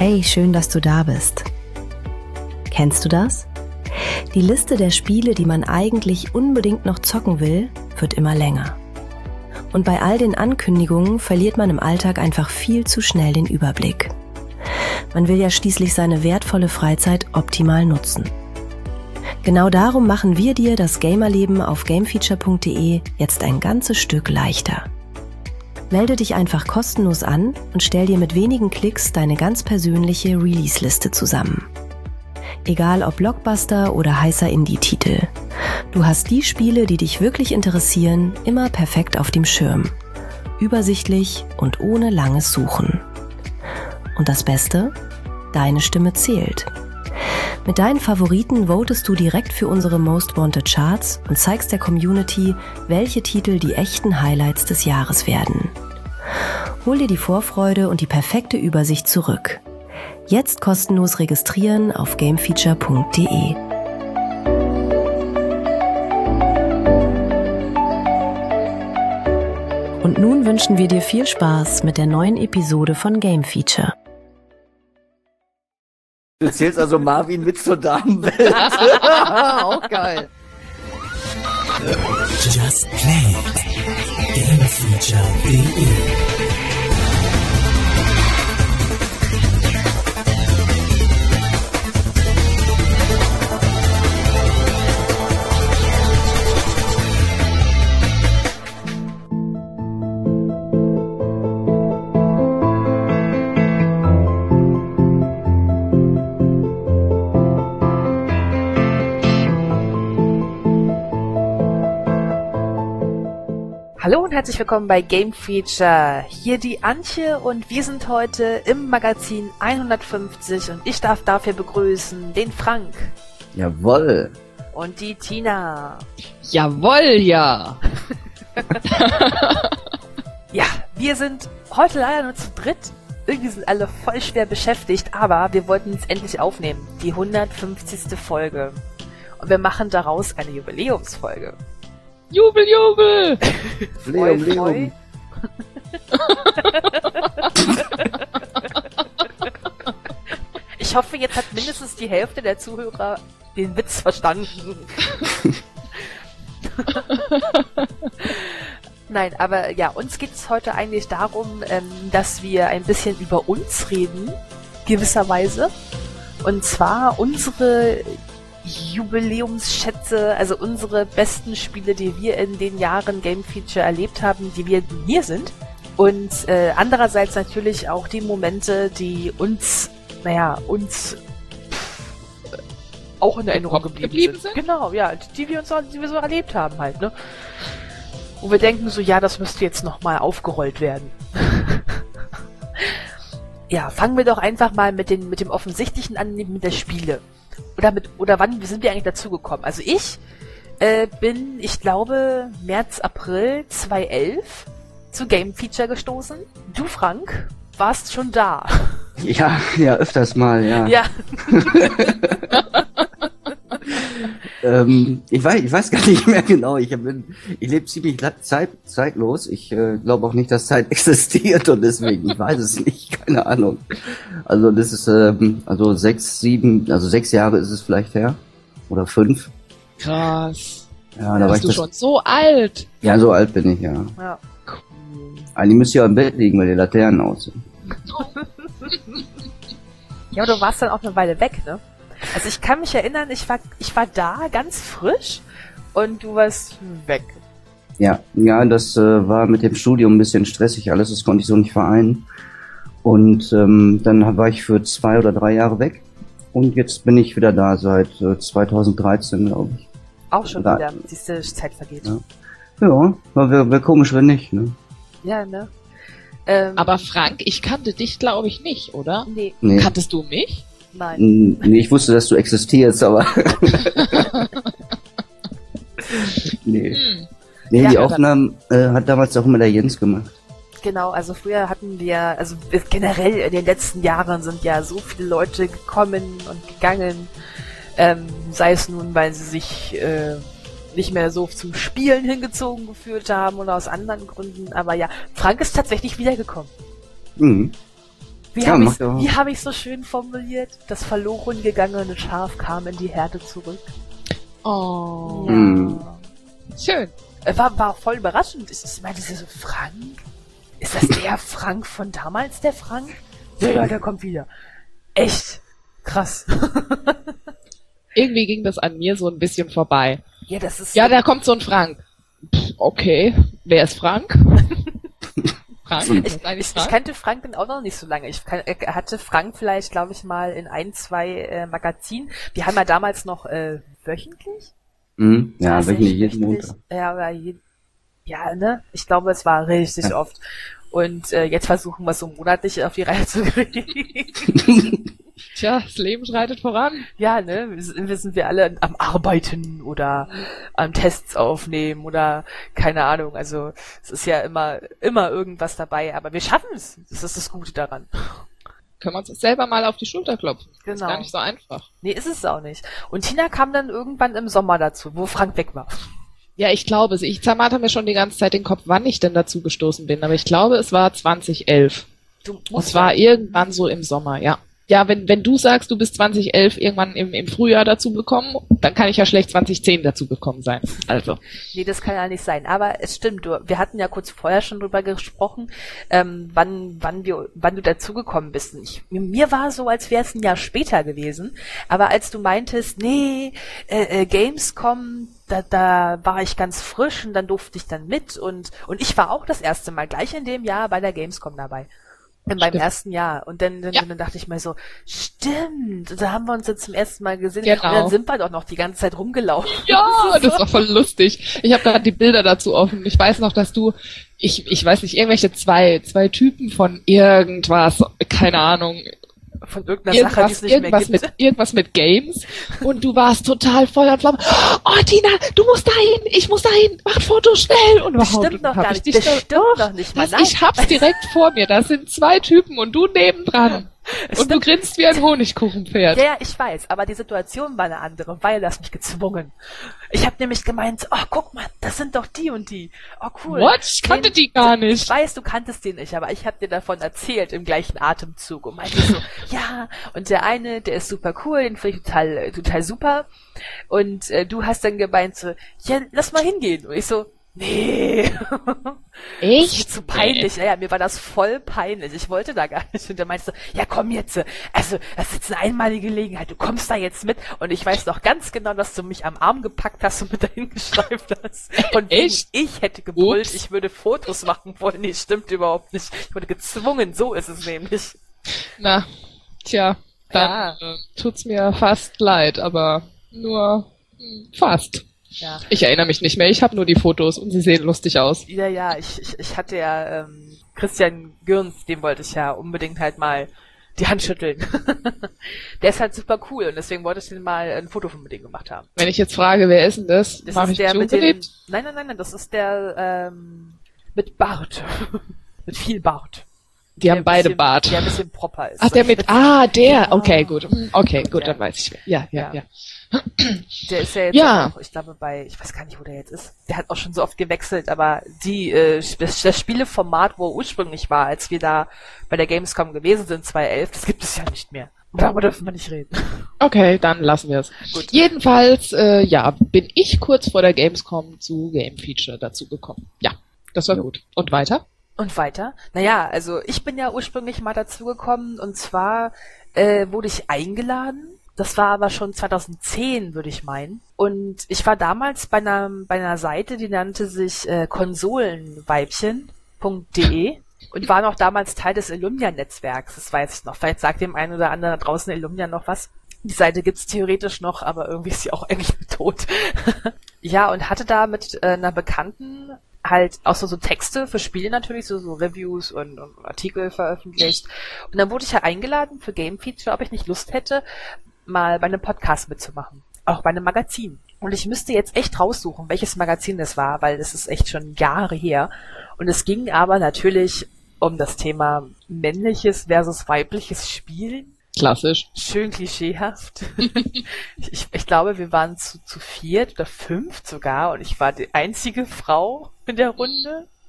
Hey, schön, dass du da bist. Kennst du das? Die Liste der Spiele, die man eigentlich unbedingt noch zocken will, wird immer länger. Und bei all den Ankündigungen verliert man im Alltag einfach viel zu schnell den Überblick. Man will ja schließlich seine wertvolle Freizeit optimal nutzen. Genau darum machen wir dir das Gamerleben auf gamefeature.de jetzt ein ganzes Stück leichter. Melde dich einfach kostenlos an und stell dir mit wenigen Klicks deine ganz persönliche Release-Liste zusammen. Egal ob Blockbuster oder heißer Indie-Titel. Du hast die Spiele, die dich wirklich interessieren, immer perfekt auf dem Schirm. Übersichtlich und ohne langes Suchen. Und das Beste? Deine Stimme zählt. Mit deinen Favoriten votest du direkt für unsere Most Wanted Charts und zeigst der Community, welche Titel die echten Highlights des Jahres werden. Hol dir die Vorfreude und die perfekte Übersicht zurück. Jetzt kostenlos registrieren auf gamefeature.de. Und nun wünschen wir dir viel Spaß mit der neuen Episode von Game Feature. Du zählst also Marvin mit zur Damenwelt. Auch geil. Just Play. Gamefeature.de. Hallo und herzlich willkommen bei Game Feature. Hier die Antje und wir sind heute im Magazin 150 und ich darf dafür begrüßen den Frank. Jawoll. Und die Tina. Jawoll, ja. Ja, wir sind heute leider nur zu dritt. Irgendwie sind alle voll schwer beschäftigt, aber wir wollten es endlich aufnehmen. Die 150. Folge. Und wir machen daraus eine Jubiläumsfolge. Jubel, Jubel! Leum. Ich hoffe, jetzt hat mindestens die Hälfte der Zuhörer den Witz verstanden. Nein, aber ja, uns geht es heute eigentlich darum, dass wir ein bisschen über uns reden, gewisserweise. Und zwar unsere Jubiläumsschätze, also unsere besten Spiele, die wir in den Jahren Game Feature erlebt haben, die wir hier sind. Und andererseits natürlich auch die Momente, die uns auch in Erinnerung geblieben sind. Genau, ja, die wir so erlebt haben halt, ne? Wo wir denken so, ja, das müsste jetzt nochmal aufgerollt werden. Ja, fangen wir doch einfach mal mit dem Offensichtlichen an, mit der Spiele. Oder wann sind wir eigentlich dazu gekommen? Also ich bin, ich glaube, März, April 2011 zu Game Feature gestoßen. Du, Frank, warst schon da. Ja, öfters mal, ja. Ja. Ich weiß gar nicht mehr genau. Ich lebe ziemlich zeitlos. Ich glaube auch nicht, dass Zeit existiert und deswegen, ich weiß es nicht, keine Ahnung. Also das ist 6 Jahre ist es vielleicht her. Oder 5. Krass. Ja, da war bist du schon so alt? Ja, so alt bin ich, ja. Ja. Cool. Eigentlich müsst ihr im Bett liegen, weil die Laternen aus sind. Ja, aber du warst dann auch eine Weile weg, ne? Also ich kann mich erinnern, ich war da ganz frisch und du warst weg. Ja, das war mit dem Studium ein bisschen stressig alles, das konnte ich so nicht vereinen. Und dann war ich für 2 oder 3 Jahre weg und jetzt bin ich wieder da seit 2013, glaube ich. Auch schon wieder, diese Zeit vergeht. Ja, wäre komisch, wenn nicht, ne? Ja, ne? Aber Frank, ich kannte dich, glaube ich, nicht, oder? Nee. Kanntest du mich? Nein. Nee, ich wusste, dass du existierst, aber... Nee. Nee, Ja, die Aufnahmen hat damals auch immer der Jens gemacht. Genau, also früher hatten wir, also generell in den letzten Jahren sind ja so viele Leute gekommen und gegangen, sei es nun, weil sie sich nicht mehr so zum Spielen hingezogen gefühlt haben oder aus anderen Gründen, aber ja, Frank ist tatsächlich wiedergekommen. Mhm. Wie hab ich so schön formuliert? Das verloren gegangene Schaf kam in die Herde zurück. Oh. Ja. Schön. War voll überraschend. Ich meinte so, Frank? Ist das der Frank von damals, der Frank? Ja, der kommt wieder. Echt? Krass. Irgendwie ging das an mir so ein bisschen vorbei. Ja, das ist... Ja, da kommt so ein Frank. Okay, wer ist Frank? Frank? Ich kannte Frank dann auch noch nicht so lange. Hatte Frank vielleicht, glaube ich, mal in 1, 2 Magazinen. Wir haben ja damals noch wöchentlich? Ja, wöchentlich, jeden Montag. Ja, aber ja, ne? Ich glaube, es war richtig oft. Und jetzt versuchen wir es so monatlich auf die Reihe zu kriegen. Tja, das Leben schreitet voran. Ja, ne? Wir sind alle am Arbeiten oder am Tests aufnehmen oder keine Ahnung. Also es ist ja immer irgendwas dabei, aber wir schaffen es. Das ist das Gute daran. Können wir uns selber mal auf die Schulter klopfen. Genau. Ist gar nicht so einfach. Nee, ist es auch nicht. Und Tina kam dann irgendwann im Sommer dazu, wo Frank weg war. Ja, ich glaube es. Ich zermarter mir schon die ganze Zeit den Kopf, wann ich denn dazu gestoßen bin. Aber ich glaube, es war 2011. Und zwar irgendwann so im Sommer, ja. Ja, wenn du sagst, du bist 2011 irgendwann im Frühjahr dazu gekommen, dann kann ich ja schlecht 2010 dazu gekommen sein. Also. Nee, das kann ja nicht sein. Aber es stimmt, wir hatten ja kurz vorher schon drüber gesprochen, wann du dazugekommen bist. Mir war so, als wäre es ein Jahr später gewesen. Aber als du meintest, nee, Gamescom, da war ich ganz frisch und dann durfte ich dann mit und ich war auch das erste Mal gleich in dem Jahr bei der Gamescom dabei. Beim ersten Jahr. Und dann dachte ich mir so, stimmt, da haben wir uns jetzt zum ersten Mal gesehen. Genau. Und dann sind wir doch noch die ganze Zeit rumgelaufen. Ja, das war voll lustig. Ich habe gerade die Bilder dazu offen. Ich weiß noch, dass du, ich weiß nicht, irgendwelche zwei Typen von irgendwas, keine Ahnung, von irgendeiner Sache, die es nicht mehr gibt. Irgendwas mit Games. Und du warst total Feuer und Flamme. Oh, Tina, du musst dahin, ich muss dahin, mach ein Foto schnell. Und das stimmt noch gar nicht. Das stimmt noch nicht mal. Ich hab's direkt vor mir. Das sind 2 Typen und du nebendran. Und du grinst wie ein Honigkuchenpferd. Ja, ich weiß, aber die Situation war eine andere, weil du hast mich gezwungen. Ich habe nämlich gemeint, oh, guck mal, das sind doch die und die. Oh, cool. What? Ich kannte die gar nicht. Ich weiß, du kanntest die nicht, aber ich habe dir davon erzählt im gleichen Atemzug und meinte so, ja, und der eine, der ist super cool, den finde ich total super. Und du hast dann gemeint so, ja, lass mal hingehen. Und ich so, nee. Echt? Das ist zu peinlich. Nee. Ja, mir war das voll peinlich. Ich wollte da gar nicht. Und der meinte so, ja komm jetzt. Also, das ist jetzt eine einmalige Gelegenheit. Du kommst da jetzt mit. Und ich weiß noch ganz genau, dass du mich am Arm gepackt hast und mit dahin geschleift hast. Von echt? Ich hätte gebrüllt, ich würde Fotos machen wollen. Nee, stimmt überhaupt nicht. Ich wurde gezwungen. So ist es nämlich. Na, tja, dann tut's mir fast leid, aber nur fast. Ja. Ich erinnere mich nicht mehr, ich habe nur die Fotos und sie sehen lustig aus. Ja, ich hatte ja Christian Gürns, dem wollte ich ja unbedingt halt mal die Hand schütteln. Der ist halt super cool und deswegen wollte ich den mal ein Foto von mit dem gemacht haben. Wenn ich jetzt frage, wer ist denn das? Das ist der mit dem... Nein, das ist der mit Bart. Mit viel Bart. Die haben beide Bart. Der ein bisschen proper ist. Ach, der mit... der. Genau. Okay, gut. Okay, gut, dann weiß ich. Ja. Der ist ja jetzt auch, ich glaube ich weiß gar nicht, wo der jetzt ist. Der hat auch schon so oft gewechselt, aber das Spieleformat, wo er ursprünglich war, als wir da bei der Gamescom gewesen sind, 2011, das gibt es ja nicht mehr. Darüber dürfen wir nicht reden. Okay, dann lassen wir es. Gut. Jedenfalls, bin ich kurz vor der Gamescom zu Game Feature dazu gekommen. Ja, das war gut. Und weiter? Naja, also ich bin ja ursprünglich mal dazu gekommen und zwar wurde ich eingeladen. Das war aber schon 2010, würde ich meinen. Und ich war damals bei einer Seite, die nannte sich konsolenweibchen.de und war noch damals Teil des Illumia-Netzwerks. Das weiß ich noch. Vielleicht sagt dem einen oder anderen da draußen Illumia noch was. Die Seite gibt's theoretisch noch, aber irgendwie ist sie auch eigentlich tot. Ja, und hatte da mit einer Bekannten halt auch so Texte für Spiele natürlich, so Reviews und Artikel veröffentlicht. Und dann wurde ich ja eingeladen für Game Feature, ob ich nicht Lust hätte, mal bei einem Podcast mitzumachen. Auch bei einem Magazin. Und ich müsste jetzt echt raussuchen, welches Magazin das war, weil das ist echt schon Jahre her. Und es ging aber natürlich um das Thema männliches versus weibliches Spielen. Klassisch. Schön klischeehaft. Ich glaube, wir waren zu 4 oder 5 sogar und ich war die einzige Frau in der Runde.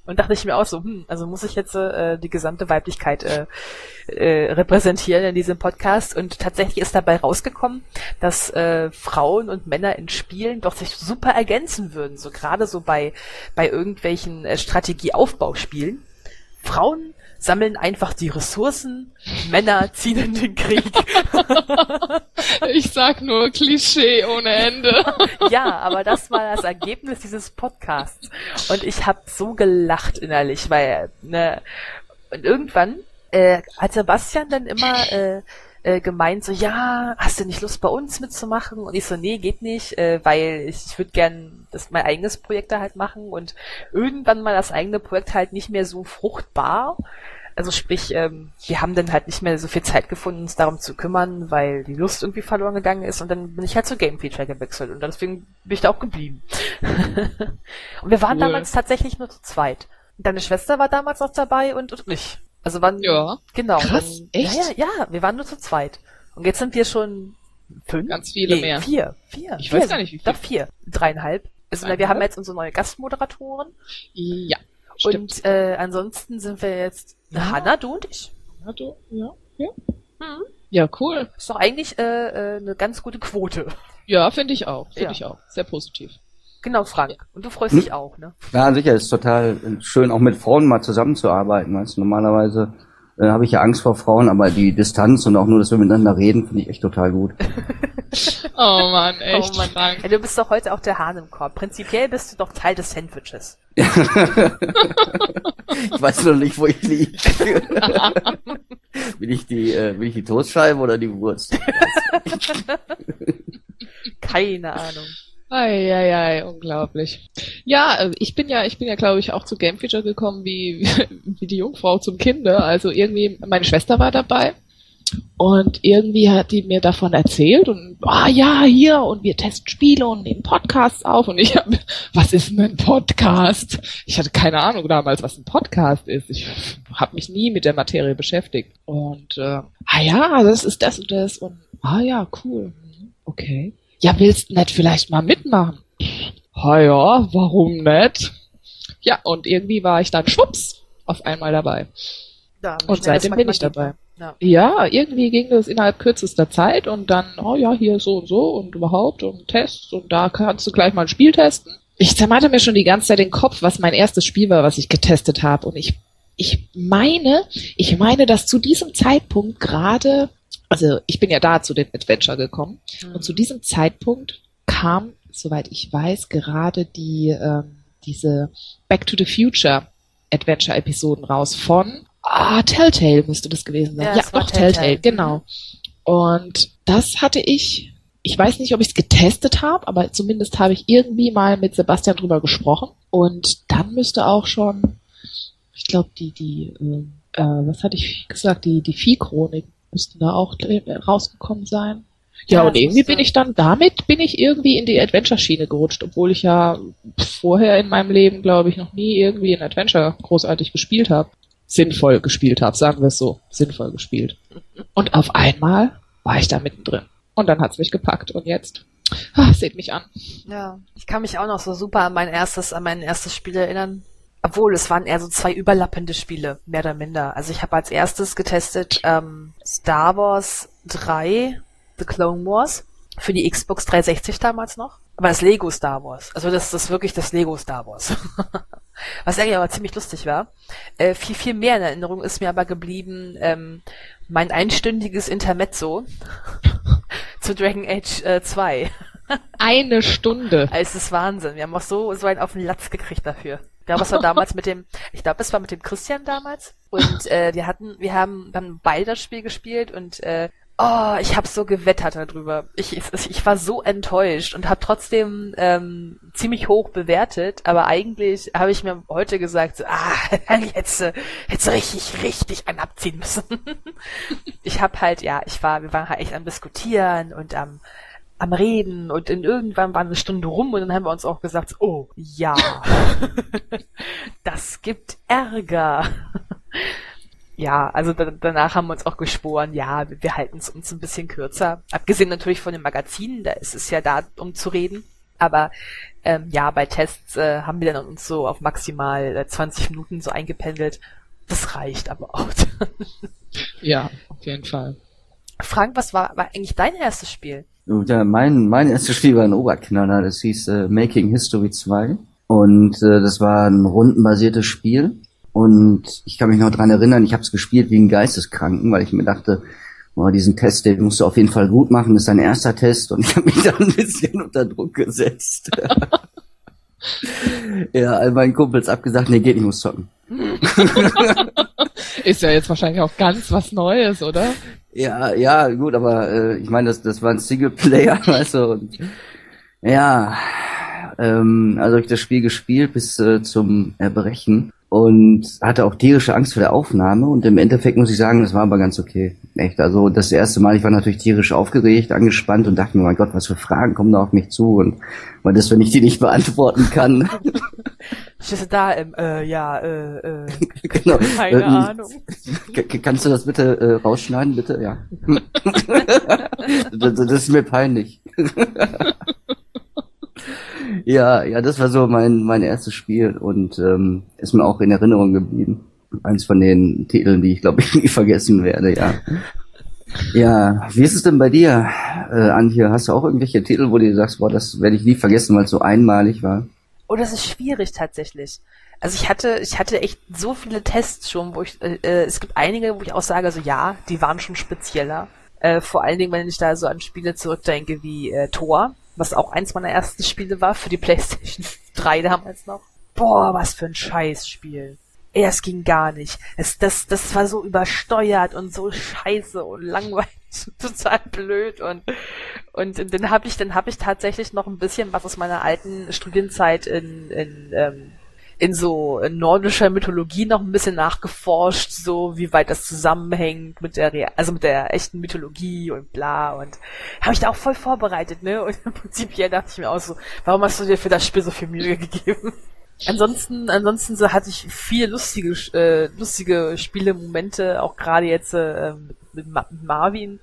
Und dachte ich mir auch so, also muss ich jetzt die gesamte Weiblichkeit repräsentieren in diesem Podcast. Und tatsächlich ist dabei rausgekommen, dass Frauen und Männer in Spielen doch sich super ergänzen würden. So gerade so bei irgendwelchen Strategieaufbauspielen. Frauen sammeln einfach die Ressourcen, Männer ziehen in den Krieg. Ich sag nur Klischee ohne Ende. Ja, aber das war das Ergebnis dieses Podcasts. Und ich habe so gelacht innerlich, weil, und irgendwann hat Sebastian dann immer gemeint so, ja, hast du nicht Lust bei uns mitzumachen? Und ich so, nee, geht nicht, weil ich würde gern mein eigenes Projekt da halt machen und irgendwann mal das eigene Projekt halt nicht mehr so fruchtbar. Also sprich, wir haben dann halt nicht mehr so viel Zeit gefunden, uns darum zu kümmern, weil die Lust irgendwie verloren gegangen ist und dann bin ich halt zu Game Feature gewechselt und deswegen bin ich da auch geblieben. Und wir waren damals tatsächlich nur zu zweit. Und deine Schwester war damals noch dabei und ich. Also waren, genau. Krass, echt? Ja, wir waren nur zu zweit. Und jetzt sind wir schon 5? Ganz viele mehr. 4. Ich weiß gar nicht, wie viel. Doch 4. 3,5. Also wir haben jetzt unsere neue Gastmoderatoren. Ja, stimmt. Und ansonsten sind wir jetzt Hanna, du und ich. Ja, du, ja. Ja, cool. Ist doch eigentlich eine ganz gute Quote. Ja, finde ich auch. Sehr positiv. Genau, Frank. Und du freust dich auch, ne? Ja, sicher, ist total schön, auch mit Frauen mal zusammenzuarbeiten. Weißt du, normalerweise habe ich ja Angst vor Frauen, aber die Distanz und auch nur, dass wir miteinander reden, finde ich echt total gut. Oh Mann, echt. Oh Mann. Frank. Ja, du bist doch heute auch der Hahn im Korb. Prinzipiell bist du doch Teil des Sandwiches. Ich weiß noch nicht, wo ich liege. Bin ich die Toastscheibe oder die Wurst? Keine Ahnung. Ei, unglaublich. Ja, ich bin ja, glaube ich, auch zu Game Feature gekommen wie die Jungfrau zum Kinde. Also irgendwie, meine Schwester war dabei und irgendwie hat die mir davon erzählt und, hier, und wir testen Spiele und nehmen Podcasts auf und ich habe, was ist denn ein Podcast? Ich hatte keine Ahnung damals, was ein Podcast ist. Ich habe mich nie mit der Materie beschäftigt. Und, das ist das und das und, cool. Okay. Ja, willst du nicht vielleicht mal mitmachen? Ja, warum nicht? Ja, und irgendwie war ich dann schwupps auf einmal dabei. Ja, und seitdem bin ich dabei. Ja. Ja, irgendwie ging das innerhalb kürzester Zeit und dann, hier so und überhaupt und Tests und da kannst du gleich mal ein Spiel testen. Ich zermarte mir schon die ganze Zeit den Kopf, was mein erstes Spiel war, was ich getestet habe und ich meine, dass zu diesem Zeitpunkt gerade, also ich bin ja da zu dem Adventure gekommen und zu diesem Zeitpunkt kam, soweit ich weiß, gerade diese Back to the Future Adventure-Episoden raus von Telltale müsste das gewesen sein. Ja, auch Telltale, genau. Und das hatte ich weiß nicht, ob ich es getestet habe, aber zumindest habe ich irgendwie mal mit Sebastian drüber gesprochen und dann müsste auch schon, ich glaube, was hatte ich gesagt, die Viehchronik müssten da auch rausgekommen sein. Ja, und irgendwie bin ich irgendwie in die Adventure-Schiene gerutscht, obwohl ich ja vorher in meinem Leben, glaube ich, noch nie irgendwie ein Adventure großartig gespielt habe. Sinnvoll gespielt habe, sagen wir es so. Sinnvoll gespielt. Und auf einmal war ich da mittendrin. Und dann hat's mich gepackt. Und jetzt, seht mich an. Ja, ich kann mich auch noch so super an mein erstes Spiel erinnern. Obwohl, es waren eher so 2 überlappende Spiele, mehr oder minder. Also ich habe als erstes getestet Star Wars 3, The Clone Wars, für die Xbox 360 damals noch. Aber das Lego Star Wars. Also das ist wirklich das Lego Star Wars. Was eigentlich aber ziemlich lustig war. Viel mehr in Erinnerung ist mir aber geblieben mein einstündiges Intermezzo zu Dragon Age 2. 1 Stunde. Es ist Wahnsinn. Wir haben auch so einen auf den Latz gekriegt dafür. Ich glaube, es war damals mit dem Christian damals. Und wir haben dann beide das Spiel gespielt und ich habe so gewettert darüber. Ich war so enttäuscht und habe trotzdem ziemlich hoch bewertet, aber eigentlich habe ich mir heute gesagt, so, jetzt richtig einen abziehen müssen. Ich habe halt, wir waren halt echt am Diskutieren und am Reden und irgendwann war eine Stunde rum und dann haben wir uns auch gesagt, oh ja, das gibt Ärger. Ja, also danach haben wir uns auch geschworen, ja, wir halten es uns ein bisschen kürzer. Abgesehen natürlich von den Magazinen, da ist es ja da, um zu reden. Aber Ja, bei Tests haben wir dann uns so auf maximal 20 Minuten so eingependelt. Das reicht aber auch. Ja, auf jeden Fall. Frank, was war eigentlich dein erstes Spiel? Ja, mein erstes Spiel war ein Oberknaller, das hieß Making History 2 und das war ein rundenbasiertes Spiel und ich kann mich noch dran erinnern, ich habe es gespielt wie ein Geisteskranken, weil ich mir dachte, oh, diesen Test, den musst du auf jeden Fall gut machen, das ist dein erster Test und ich habe mich da ein bisschen unter Druck gesetzt. Ja, all meinen Kumpels abgesagt, nee, geht nicht, muss zocken. Ist ja jetzt wahrscheinlich auch ganz was Neues, oder? Ja, gut, aber ich meine, das war ein Singleplayer, weißt du, und ja, also habe ich das Spiel gespielt bis zum Erbrechen und hatte auch tierische Angst vor der Aufnahme und im Endeffekt muss ich sagen, das war aber ganz okay. Echt, also das erste Mal, ich war natürlich tierisch aufgeregt, angespannt und dachte mir, mein Gott, was für Fragen kommen da auf mich zu und weil das, wenn ich die nicht beantworten kann. Stehst du da Genau. Keine Ahnung. Kannst du das bitte rausschneiden, bitte? Ja. Das ist mir peinlich. Ja, das war so mein erstes Spiel und ist mir auch in Erinnerung geblieben. Eins von den Titeln, die ich glaube ich nie vergessen werde, ja. Ja, wie ist es denn bei dir, Antje? Hast du auch irgendwelche Titel, wo du sagst, boah, das werde ich nie vergessen, weil es so einmalig war? Oh, das ist schwierig tatsächlich. Also ich hatte echt so viele Tests schon, wo ich, es gibt einige, wo ich auch sage, also ja, die waren schon spezieller. Vor allen Dingen, wenn ich da so an Spiele zurückdenke wie Thor, was auch eins meiner ersten Spiele war, für die PlayStation 3 damals noch. Boah, was für ein Scheißspiel. Ey, das ging gar nicht. Das war so übersteuert und so scheiße und langweilig, total blöd und dann habe ich tatsächlich noch ein bisschen was aus meiner alten Studienzeit in so nordischer Mythologie noch ein bisschen nachgeforscht, so wie weit das zusammenhängt mit der echten Mythologie und bla und habe ich da auch voll vorbereitet, ne? Und prinzipiell dachte ich mir auch so, warum hast du dir für das Spiel so viel Mühe gegeben? Ansonsten so hatte ich viele lustige Spielemomente, auch gerade jetzt mit Marvin,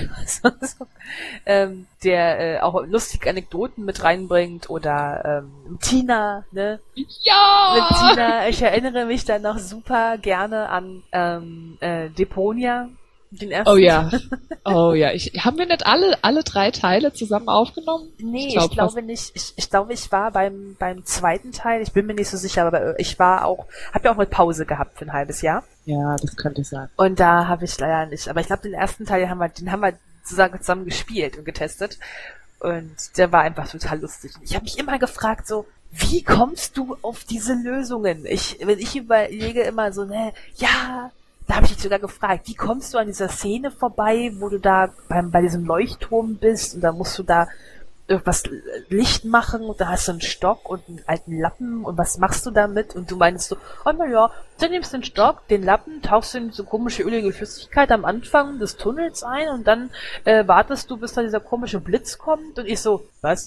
der auch lustige Anekdoten mit reinbringt oder Tina, ne? Ja! Mit Tina, ich erinnere mich da noch super gerne an Deponia. Den ersten. Oh ja. Haben wir nicht alle 3 Teile zusammen aufgenommen? Nee, ich glaube nicht. Ich glaube, ich war beim zweiten Teil, ich bin mir nicht so sicher, aber ich war auch, hab ja auch mal Pause gehabt für ein halbes Jahr. Ja, das könnte sein. Und da habe ich leider nicht, aber ich glaube, den ersten Teil, den haben wir zusammen gespielt und getestet. Und der war einfach total lustig. Ich habe mich immer gefragt, so, wie kommst du auf diese Lösungen? Wenn ich überlege immer so, ne, ja, da habe ich dich sogar gefragt, wie kommst du an dieser Szene vorbei, wo du da bei diesem Leuchtturm bist und da musst du da irgendwas Licht machen und da hast du einen Stock und einen alten Lappen und was machst du damit? Und du meinst so, oh naja, dann nimmst du den Stock, den Lappen, tauchst du in so komische ölige Flüssigkeit am Anfang des Tunnels ein und dann wartest du, bis da dieser komische Blitz kommt und ich so, was?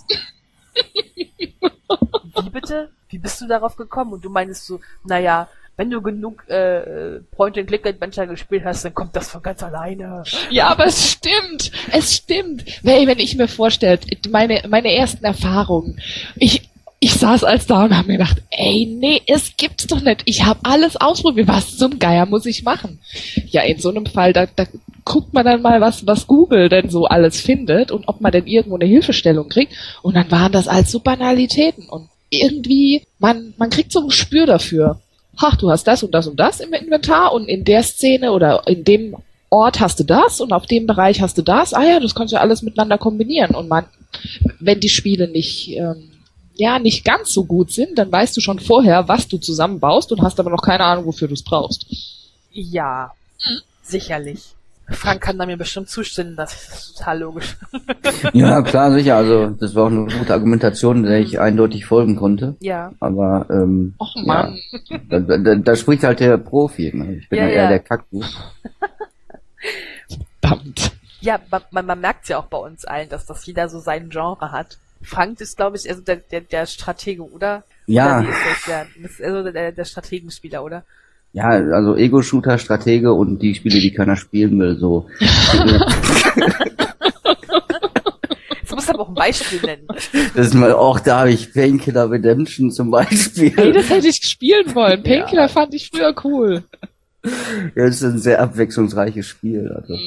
Wie bitte? Wie bist du darauf gekommen? Und du meinst so, naja, wenn du genug Point-and-Click-Adventure gespielt hast, dann kommt das von ganz alleine. Ja, aber es stimmt. Wenn ich mir vorstelle, meine ersten Erfahrungen, ich saß als da und habe mir gedacht, ey, nee, es gibt's doch nicht. Ich habe alles ausprobiert. Was zum Geier muss ich machen? Ja, in so einem Fall, da guckt man dann mal, was Google denn so alles findet und ob man denn irgendwo eine Hilfestellung kriegt. Und dann waren das alles so Banalitäten. Und irgendwie, man kriegt so ein Gespür dafür. Ach, du hast das und das und das im Inventar und in der Szene oder in dem Ort hast du das und auf dem Bereich hast du das. Ah ja, das kannst du alles miteinander kombinieren. Und wenn die Spiele nicht ganz so gut sind, dann weißt du schon vorher, was du zusammenbaust und hast aber noch keine Ahnung, wofür du es brauchst. Ja, sicherlich. Frank kann da mir bestimmt zustimmen, das ist total logisch. Ja, klar, sicher. Also das war auch eine gute Argumentation, der ich eindeutig folgen konnte. Ja. Aber Och Mann. Ja, da spricht halt der Profi. Ne? Ich bin ja eher der Kaktus. Verdammt. Ja, man merkt's ja auch bei uns allen, dass das jeder so sein Genre hat. Frank ist, glaube ich, also der Stratege, oder? Ja. Oder wie ist das? Das ist also der Strategenspieler, oder? Ja, also Ego-Shooter, Stratege und die Spiele, die keiner spielen will, so. Jetzt musst du aber auch ein Beispiel nennen. Das ist mal, auch da habe ich Painkiller Redemption zum Beispiel. Hey, das hätte ich spielen wollen. Painkiller fand ich früher cool. Ja, das ist ein sehr abwechslungsreiches Spiel. Also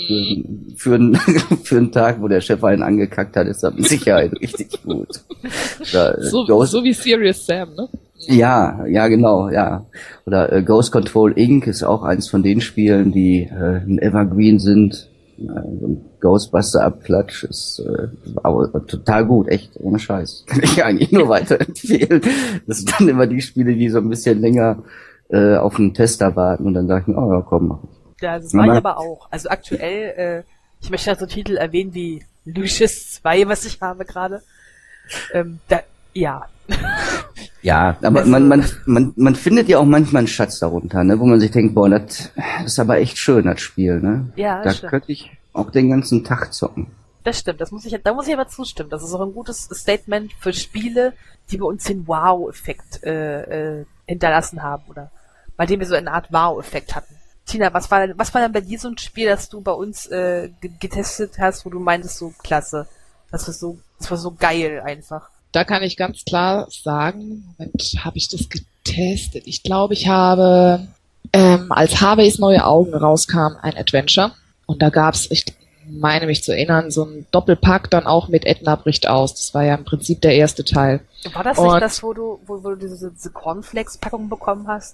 für einen Tag, wo der Chef einen angekackt hat, ist das mit Sicherheit richtig gut. So wie Serious Sam, ne? Ja, genau, ja. Oder Ghost Control Inc. ist auch eins von den Spielen, die ein Evergreen sind. So ein Ghostbuster-Abklatsch ist aber total gut, echt, ohne Scheiß. Kann ich eigentlich nur weiterempfehlen. Das sind dann immer die Spiele, die so ein bisschen länger auf einen Tester warten und dann sage ich mir, oh ja, komm, mach ich. Ja, das war ich aber auch. Also aktuell, ich möchte also Titel erwähnen wie Lucius 2, was ich habe gerade. Ja. Ja, aber man findet ja auch manchmal einen Schatz darunter, ne, wo man sich denkt, boah, das ist aber echt schön, das Spiel, ne? Ja, da stimmt. könnte ich auch den ganzen Tag zocken. Das stimmt, da muss ich aber zustimmen. Das ist auch ein gutes Statement für Spiele, die bei uns den Wow-Effekt hinterlassen haben, oder bei dem wir so eine Art Wow-Effekt hatten. Tina, was war denn bei dir so ein Spiel, das du bei uns getestet hast, wo du meintest, so klasse, das war so geil einfach? Da kann ich ganz klar sagen, Moment, habe ich das getestet? Ich glaube, ich habe, als Harveys neue Augen rauskam, ein Adventure. Und da gab's, ich meine mich zu erinnern, so ein Doppelpack dann auch mit Edna bricht aus. Das war ja im Prinzip der erste Teil. War das nicht das, wo du diese Cornflakes-Packung bekommen hast?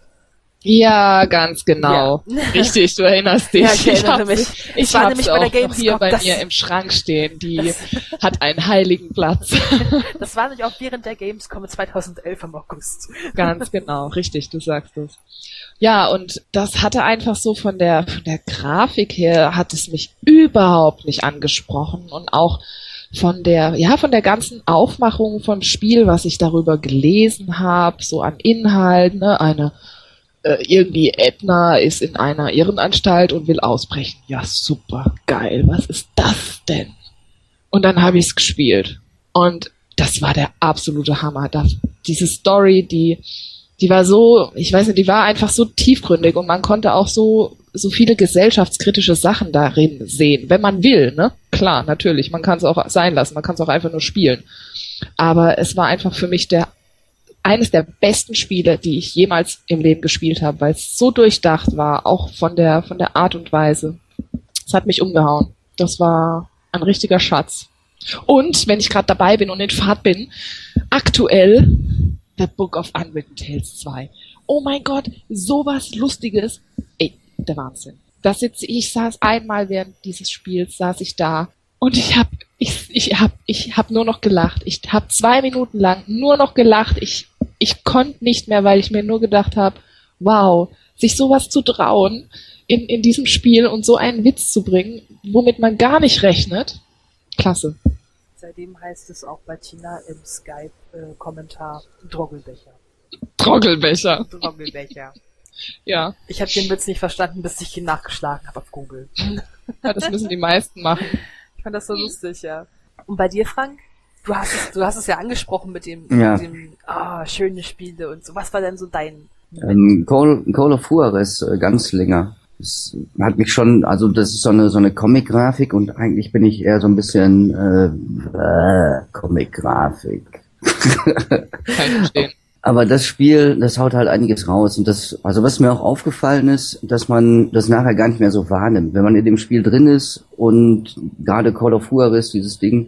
Ja, ganz genau. Ja. Richtig, du erinnerst dich. Ja, ich erinnere mich. Ich habe nämlich bei der Gamescom hier bei mir im Schrank stehen. Die hat einen heiligen Platz. Das war nämlich auch während der Gamescom 2011 im August. Ganz genau, richtig, du sagst es. Ja, und das hatte einfach so von der Grafik her hat es mich überhaupt nicht angesprochen und auch von der ganzen Aufmachung vom Spiel, was ich darüber gelesen habe, so an Inhalt, ne, irgendwie Edna ist in einer Irrenanstalt und will ausbrechen. Ja, super, geil, was ist das denn? Und dann habe ich es gespielt. Und das war der absolute Hammer. Diese Story, die war so, ich weiß nicht, die war einfach so tiefgründig und man konnte auch so viele gesellschaftskritische Sachen darin sehen, wenn man will, ne? Klar, natürlich, man kann es auch sein lassen, man kann es auch einfach nur spielen. Aber es war einfach für mich eines der besten Spiele, die ich jemals im Leben gespielt habe, weil es so durchdacht war, auch von der Art und Weise. Es hat mich umgehauen. Das war ein richtiger Schatz. Und, wenn ich gerade dabei bin und in Fahrt bin, aktuell The Book of Unwritten Tales 2. Oh mein Gott, sowas Lustiges. Ey, der Wahnsinn. Ich saß einmal während dieses Spiels, saß ich da und ich hab nur noch gelacht. Ich habe 2 Minuten lang nur noch gelacht. Ich konnte nicht mehr, weil ich mir nur gedacht habe, wow, sich sowas zu trauen in diesem Spiel und so einen Witz zu bringen, womit man gar nicht rechnet. Klasse. Seitdem heißt es auch bei Tina im Skype-Kommentar Droggelbecher. Droggelbecher. Ja. Ich habe den Witz nicht verstanden, bis ich ihn nachgeschlagen habe auf Google. Ja, das müssen die meisten machen. Ich fand das so lustig, ja. Und bei dir, Frank? Du hast es ja angesprochen mit dem schöne Spiele und so. Was war denn so dein Call of Juarez Ganzlinger. Das hat mich schon, also das ist so eine Comic-Grafik und eigentlich bin ich eher so ein bisschen Comic-Grafik. Kann ich verstehen. Aber das Spiel, das haut halt einiges raus und also was mir auch aufgefallen ist, dass man das nachher gar nicht mehr so wahrnimmt. Wenn man in dem Spiel drin ist und gerade Call of Juarez, dieses Ding,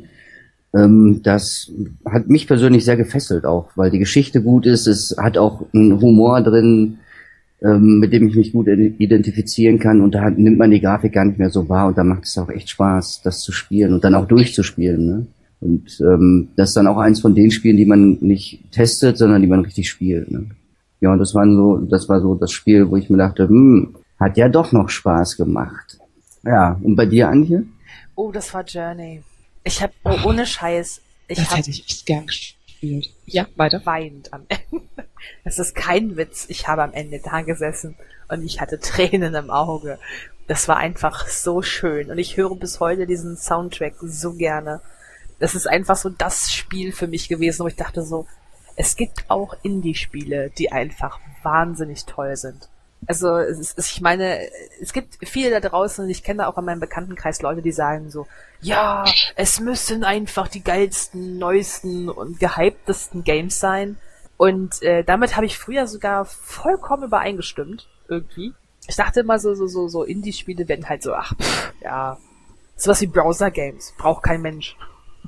das hat mich persönlich sehr gefesselt auch, weil die Geschichte gut ist, es hat auch einen Humor drin, mit dem ich mich gut identifizieren kann und da nimmt man die Grafik gar nicht mehr so wahr und da macht es auch echt Spaß, das zu spielen und dann auch durchzuspielen, ne? Und das ist dann auch eins von den Spielen, die man nicht testet, sondern die man richtig spielt, ne? Ja, und das war so das Spiel, wo ich mir dachte, hat ja doch noch Spaß gemacht. Ja, und bei dir, Antje? Oh, das war Journey. Ich habe ohne Scheiß, das hätte ich echt gern gespielt. Ja, weiter. Weint am Ende. Das ist kein Witz. Ich habe am Ende da gesessen und ich hatte Tränen im Auge. Das war einfach so schön und ich höre bis heute diesen Soundtrack so gerne. Das ist einfach so das Spiel für mich gewesen, wo ich dachte so, es gibt auch Indie-Spiele, die einfach wahnsinnig toll sind. Also ich meine, es gibt viele da draußen und ich kenne auch in meinem Bekanntenkreis Leute, die sagen so, ja, es müssen einfach die geilsten, neuesten und gehyptesten Games sein. Und damit habe ich früher sogar vollkommen übereingestimmt, irgendwie. Ich dachte immer so Indie-Spiele werden halt so, ja, sowas wie Browser-Games, braucht kein Mensch.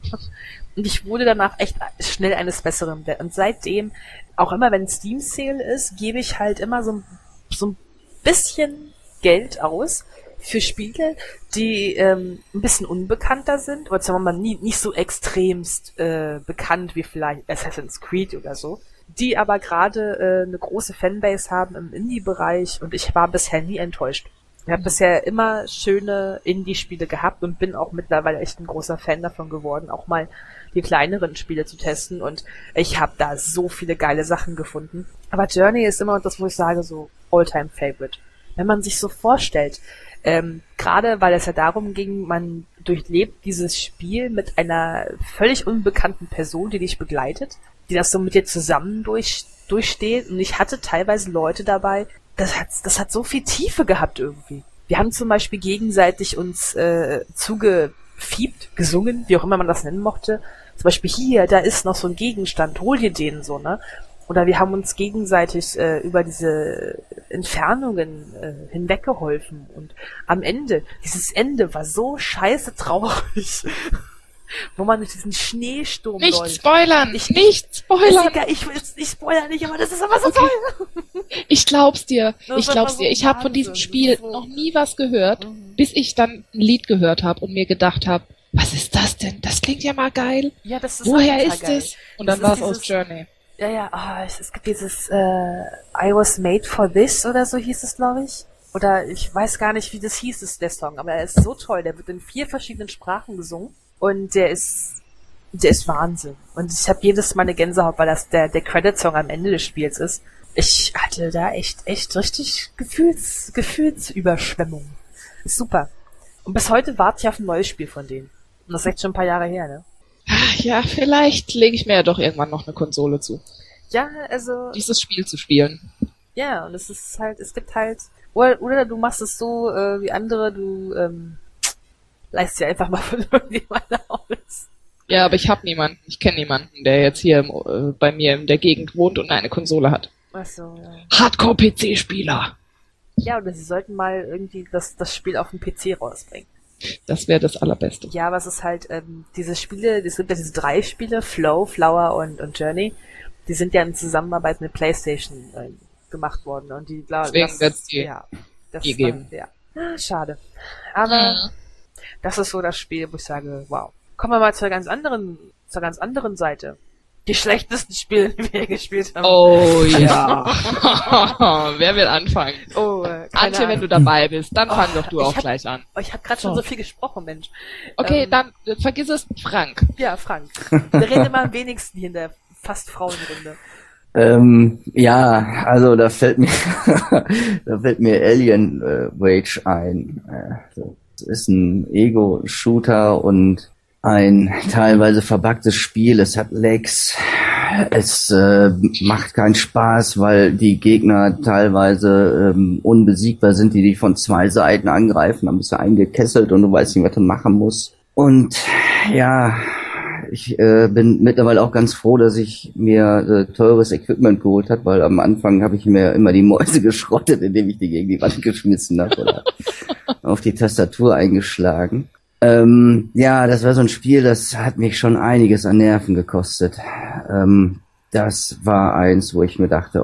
Und ich wurde danach echt schnell eines Besseren. Und seitdem, auch immer wenn Steam Sale ist, gebe ich halt immer so ein bisschen Geld aus für Spiele, die ein bisschen unbekannter sind, oder sagen wir mal nicht so extremst bekannt wie vielleicht Assassin's Creed oder so, die aber gerade eine große Fanbase haben im Indie-Bereich und ich war bisher nie enttäuscht. Ich habe bisher immer schöne Indie-Spiele gehabt und bin auch mittlerweile echt ein großer Fan davon geworden, auch mal die kleineren Spiele zu testen und ich habe da so viele geile Sachen gefunden. Aber Journey ist immer das, wo ich sage, so All-Time-Favorite. Wenn man sich so vorstellt, gerade weil es ja darum ging, man durchlebt dieses Spiel mit einer völlig unbekannten Person, die dich begleitet, die das so mit dir zusammen durchsteht und ich hatte teilweise Leute dabei, das hat so viel Tiefe gehabt irgendwie. Wir haben zum Beispiel gegenseitig uns zugefiebt, gesungen, wie auch immer man das nennen mochte. Zum Beispiel hier, da ist noch so ein Gegenstand, hol dir den so, ne? Oder wir haben uns gegenseitig über diese Entfernungen hinweggeholfen. Und am Ende, dieses Ende war so scheiße traurig, wo man durch diesen Schneesturm nicht läuft. Spoilern! Nicht spoilern! Ich spoilere nicht, aber das ist aber so toll. Ich glaub's dir. Das Ich ist glaub's aber so dir. Ich habe von diesem Wahnsinn. Spiel So. noch nie was gehört, bis ich dann ein Lied gehört habe und mir gedacht habe, was ist das denn? Das klingt ja mal geil. Ja, das ist Woher total ist geil. es? Und Das dann ist war es aus dieses- Journey. Ja, es gibt dieses I was made for this oder so hieß es, glaube ich. Oder ich weiß gar nicht, wie das hieß, der Song, aber er ist so toll. Der wird in 4 verschiedenen Sprachen gesungen und der ist Wahnsinn. Und ich habe jedes Mal eine Gänsehaut, weil das der Credit-Song am Ende des Spiels ist. Ich hatte da echt richtig Gefühlsüberschwemmung. Ist super. Und bis heute warte ich auf ein neues Spiel von denen. Und das ist echt schon ein paar Jahre her, ne? Ach ja, vielleicht lege ich mir ja doch irgendwann noch eine Konsole zu, Ja, also, dieses Spiel zu spielen. ja, und es ist halt, es gibt halt, oder du machst es so wie andere, du leist dir einfach mal von irgendjemandem aus. Ja, aber ich habe niemanden. Ich kenne niemanden, der jetzt hier bei mir in der Gegend wohnt und eine Konsole hat. Ach so, ja. Hardcore-PC-Spieler. Ja, oder sie sollten mal irgendwie das Spiel auf dem PC rausbringen. Das wäre das Allerbeste. Ja, aber es ist halt, diese Spiele, es gibt ja diese 3 Spiele, Flow, Flower und Journey, die sind ja in Zusammenarbeit mit PlayStation gemacht worden. Und die, Deswegen wird's die das geben. Ja. Schade. Aber das ist so das Spiel, wo ich sage, wow. Kommen wir mal zur ganz anderen Seite. Die schlechtesten Spiele, die wir gespielt haben. Oh ja. Wer will anfangen? Oh, keine Antje, wenn Ahnung. du dabei bist, dann fang doch du ich auch hab- gleich an. Oh, ich habe gerade schon so viel gesprochen, Mensch. Okay, dann vergiss es, Frank. Ja, Frank. Wir reden immer am wenigsten hier in der fast Frauenrunde. Ja, also da fällt mir Alien Rage ein. Das ist ein Ego-Shooter und ein teilweise verbuggtes Spiel. Es hat Lags. Es macht keinen Spaß, weil die Gegner teilweise unbesiegbar sind, die dich von 2 Seiten angreifen. Dann bist du eingekesselt und du weißt nicht, was du machen musst. Und ja, ich bin mittlerweile auch ganz froh, dass ich mir teures Equipment geholt habe, weil am Anfang habe ich mir immer die Mäuse geschrottet, indem ich die gegen die Wand geschmissen habe oder auf die Tastatur eingeschlagen. Ja, das war so ein Spiel, das hat mich schon einiges an Nerven gekostet. Das war eins, wo ich mir dachte,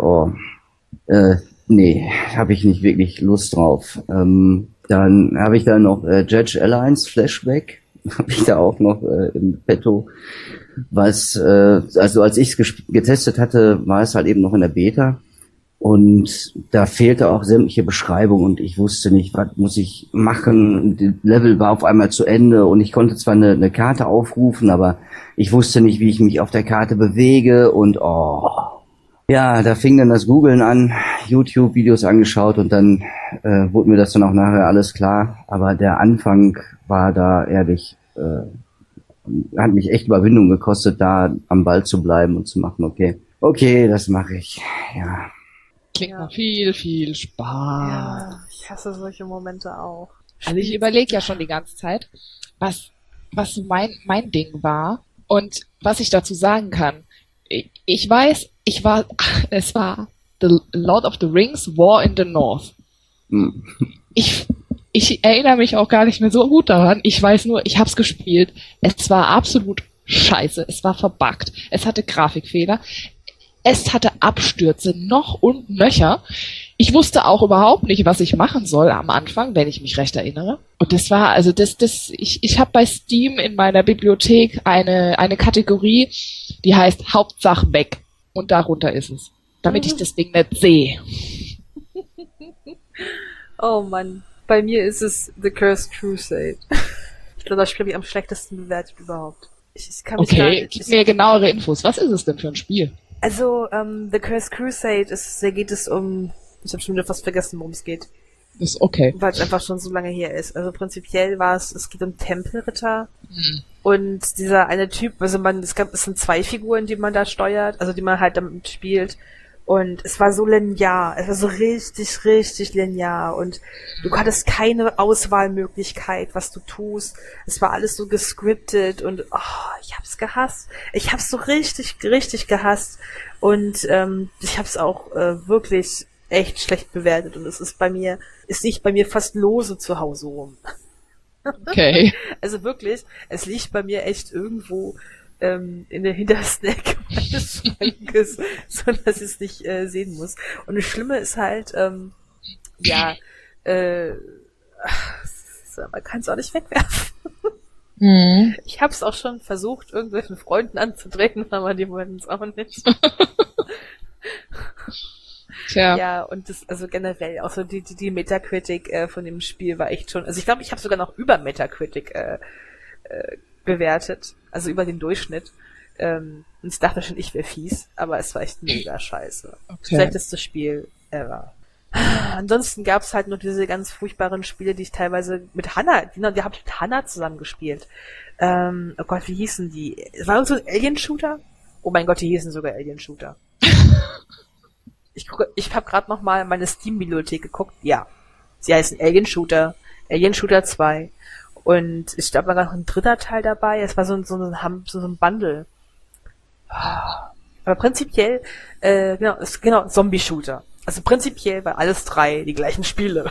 nee, habe ich nicht wirklich Lust drauf. Dann habe ich da noch Judge Alliance Flashback, habe ich da auch noch im Petto. Was, also als ich es getestet hatte, war es halt eben noch in der Beta. Und da fehlte auch sämtliche Beschreibung und ich wusste nicht, was muss ich machen. Das Level war auf einmal zu Ende und ich konnte zwar eine Karte aufrufen, aber ich wusste nicht, wie ich mich auf der Karte bewege und ja, da fing dann das Googlen an, YouTube-Videos angeschaut und dann wurde mir das dann auch nachher alles klar. Aber der Anfang war da ehrlich, hat mich echt Überwindung gekostet, da am Ball zu bleiben und zu machen, okay, das mache ich, ja. Klingt nach viel, viel Spaß. Ja, ich hasse solche Momente auch. Also ich überlege ja schon die ganze Zeit, was so mein Ding war und was ich dazu sagen kann. Ich weiß, es war The Lord of the Rings, War in the North. Ich erinnere mich auch gar nicht mehr so gut daran. Ich weiß nur, ich hab's gespielt. Es war absolut scheiße. Es war verbuggt. Es hatte Grafikfehler. Es hatte Abstürze noch und nöcher. Ich wusste auch überhaupt nicht, was ich machen soll am Anfang, wenn ich mich recht erinnere. Und das war, also ich habe bei Steam in meiner Bibliothek eine Kategorie, die heißt Hauptsache weg. Und darunter ist es. Damit ich das Ding nicht sehe. Oh Mann. Bei mir ist es The Cursed Crusade. Ich glaube, das Spiel habe ich am schlechtesten bewertet überhaupt. Ich kann mich gib mir genauere Infos. Was ist es denn für ein Spiel? Also, The Cursed Crusade da geht es um, ich habe schon wieder fast vergessen, worum es geht. Ist okay. Weil es einfach schon so lange her ist. Also prinzipiell es geht um Tempelritter. Und dieser eine Typ, also es sind 2 Figuren, die man da steuert, also die man halt damit spielt. Und es war so linear, es war so richtig, richtig linear und du hattest keine Auswahlmöglichkeit, was du tust. Es war alles so gescriptet und ich hab's gehasst. Ich hab's so richtig, richtig gehasst und ich hab's auch wirklich echt schlecht bewertet und es ist nicht bei mir fast lose zu Hause rum. Okay. Also wirklich, es liegt bei mir echt irgendwo in der hintersten Ecke meines Schrankes, so dass ich es nicht sehen muss. Und das Schlimme ist halt, man kann es auch nicht wegwerfen. Ich habe es auch schon versucht, irgendwelchen Freunden anzudrehen, aber die wollten es auch nicht. Tja. Ja, und also generell, auch so die Metacritic von dem Spiel war echt schon, also ich glaube, ich habe sogar noch über Metacritic bewertet, also über den Durchschnitt. Und ich dachte schon, ich wäre fies, aber es war echt mega scheiße. Okay. Das schlechteste Spiel ever. Ansonsten gab es halt nur diese ganz furchtbaren Spiele, die ich teilweise mit Hannah, die habe ich mit Hannah zusammen gespielt. Oh Gott, wie hießen die? War das so ein Alien-Shooter? Oh mein Gott, die hießen sogar Alien-Shooter. Ich habe gerade noch mal meine Steam-Bibliothek geguckt. Ja, sie heißen Alien-Shooter, Alien-Shooter 2. Und ich glaube, da war noch ein 3. Teil dabei. Es war so ein Bundle. Aber prinzipiell, Zombie-Shooter. Also prinzipiell war alles 3 die gleichen Spiele.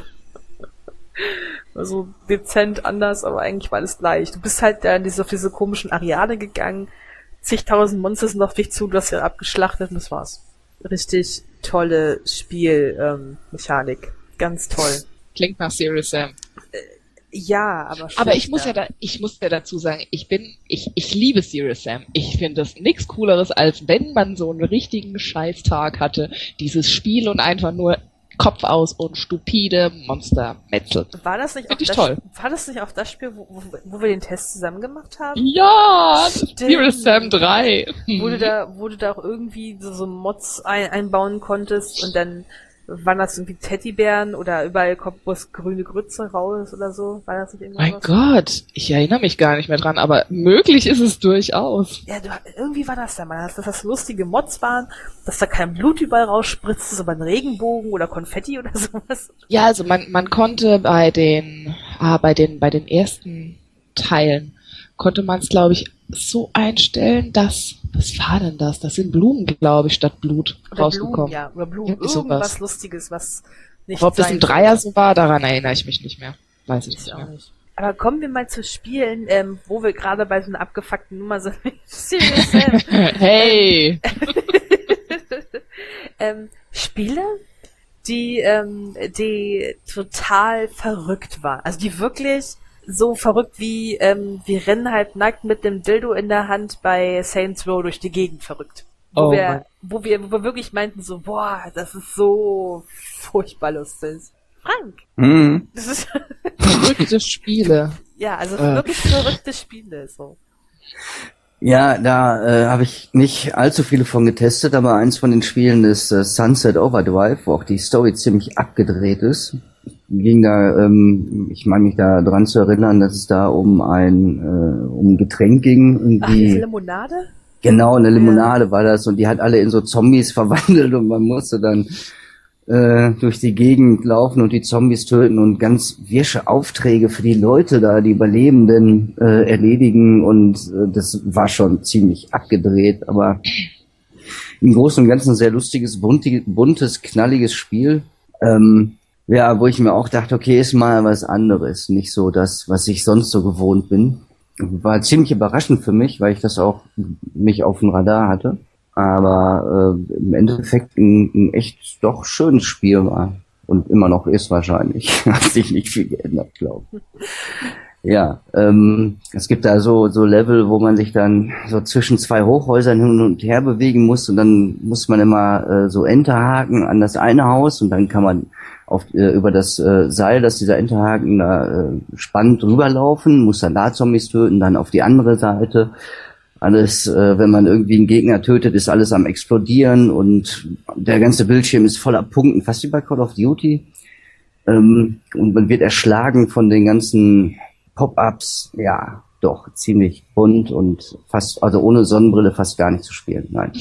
Also dezent anders, aber eigentlich war alles gleich. Du bist halt da auf diese komischen Areale gegangen, zigtausend Monster sind auf dich zu, du hast sie abgeschlachtet und das war's. Richtig tolle Spielmechanik. Ganz toll. Klingt nach Serious Sam. Ja, aber ich muss ja dazu sagen, ich liebe Serious Sam. Ich finde das nix Cooleres, als wenn man so einen richtigen Scheißtag hatte, dieses Spiel und einfach nur Kopf aus und stupide Monster metzelt. War das nicht auch das Spiel, wo wir den Test zusammen gemacht haben? Ja, Serious Sam 3. Wo du da auch irgendwie so Mods einbauen konntest und dann waren das irgendwie Teddybären oder überall kommt bloß grüne Grütze raus oder so? War das nicht irgendwas? Mein Gott, ich erinnere mich gar nicht mehr dran, aber möglich ist es durchaus. Ja, irgendwie war das da mal, dass das lustige Mods waren, dass da kein Blut überall rausspritzt, aber ein Regenbogen oder Konfetti oder sowas. Ja, also man konnte bei den ersten Teilen konnte man es, glaube ich, so einstellen, dass, was war denn das? Das sind Blumen, glaube ich, statt Blut oder rausgekommen. Blumen, ja, oder Blumen. Irgendwas sowas. Lustiges, was nicht aber ob das im Dreier so war, daran erinnere ich mich nicht mehr. Weiß ich nicht mehr. Nicht. Aber kommen wir mal zu Spielen, wo wir gerade bei so einer abgefuckten Nummer sind. Serious Sam. Hey! Spiele, die total verrückt waren. Also die wirklich so verrückt wie wir rennen halt nackt mit dem Dildo in der Hand bei Saints Row durch die Gegend verrückt. Wo wir wirklich meinten so, boah, das ist so furchtbar lustig. Frank! Das ist verrückte Spiele. Ja, also wirklich verrückte Spiele, so. Ja, da habe ich nicht allzu viele von getestet, aber eins von den Spielen ist Sunset Overdrive, wo auch die Story ziemlich abgedreht ist. Ging da, ich meine mich da dran zu erinnern, dass es da um ein Getränk ging. Irgendwie. Ach, diese Limonade? Genau, eine Limonade war das und die hat alle in so Zombies verwandelt und man musste dann durch die Gegend laufen und die Zombies töten und ganz wirsche Aufträge für die Leute da, die Überlebenden erledigen und das war schon ziemlich abgedreht, aber im Großen und Ganzen ein sehr lustiges, buntes, knalliges Spiel. Ja, wo ich mir auch dachte, okay, ist mal was anderes, nicht so das, was ich sonst so gewohnt bin. War ziemlich überraschend für mich, weil ich das auch nicht auf dem Radar hatte. Aber im Endeffekt ein echt doch schönes Spiel war. Und immer noch ist wahrscheinlich. Hat sich nicht viel geändert, glaube ich. Ja, es gibt da so Level, wo man sich dann so zwischen zwei Hochhäusern hin und her bewegen muss und dann muss man immer so Enterhaken an das eine Haus und dann kann man über das Seil, das dieser Enterhaken da spannt, rüberlaufen, muss dann da Zombies töten, dann auf die andere Seite. Alles, wenn man irgendwie einen Gegner tötet, ist alles am explodieren und der ganze Bildschirm ist voller Punkten, fast wie bei Call of Duty. Und man wird erschlagen von den ganzen Pop-ups, ja, doch, ziemlich bunt und fast, also ohne Sonnenbrille fast gar nicht zu spielen, nein.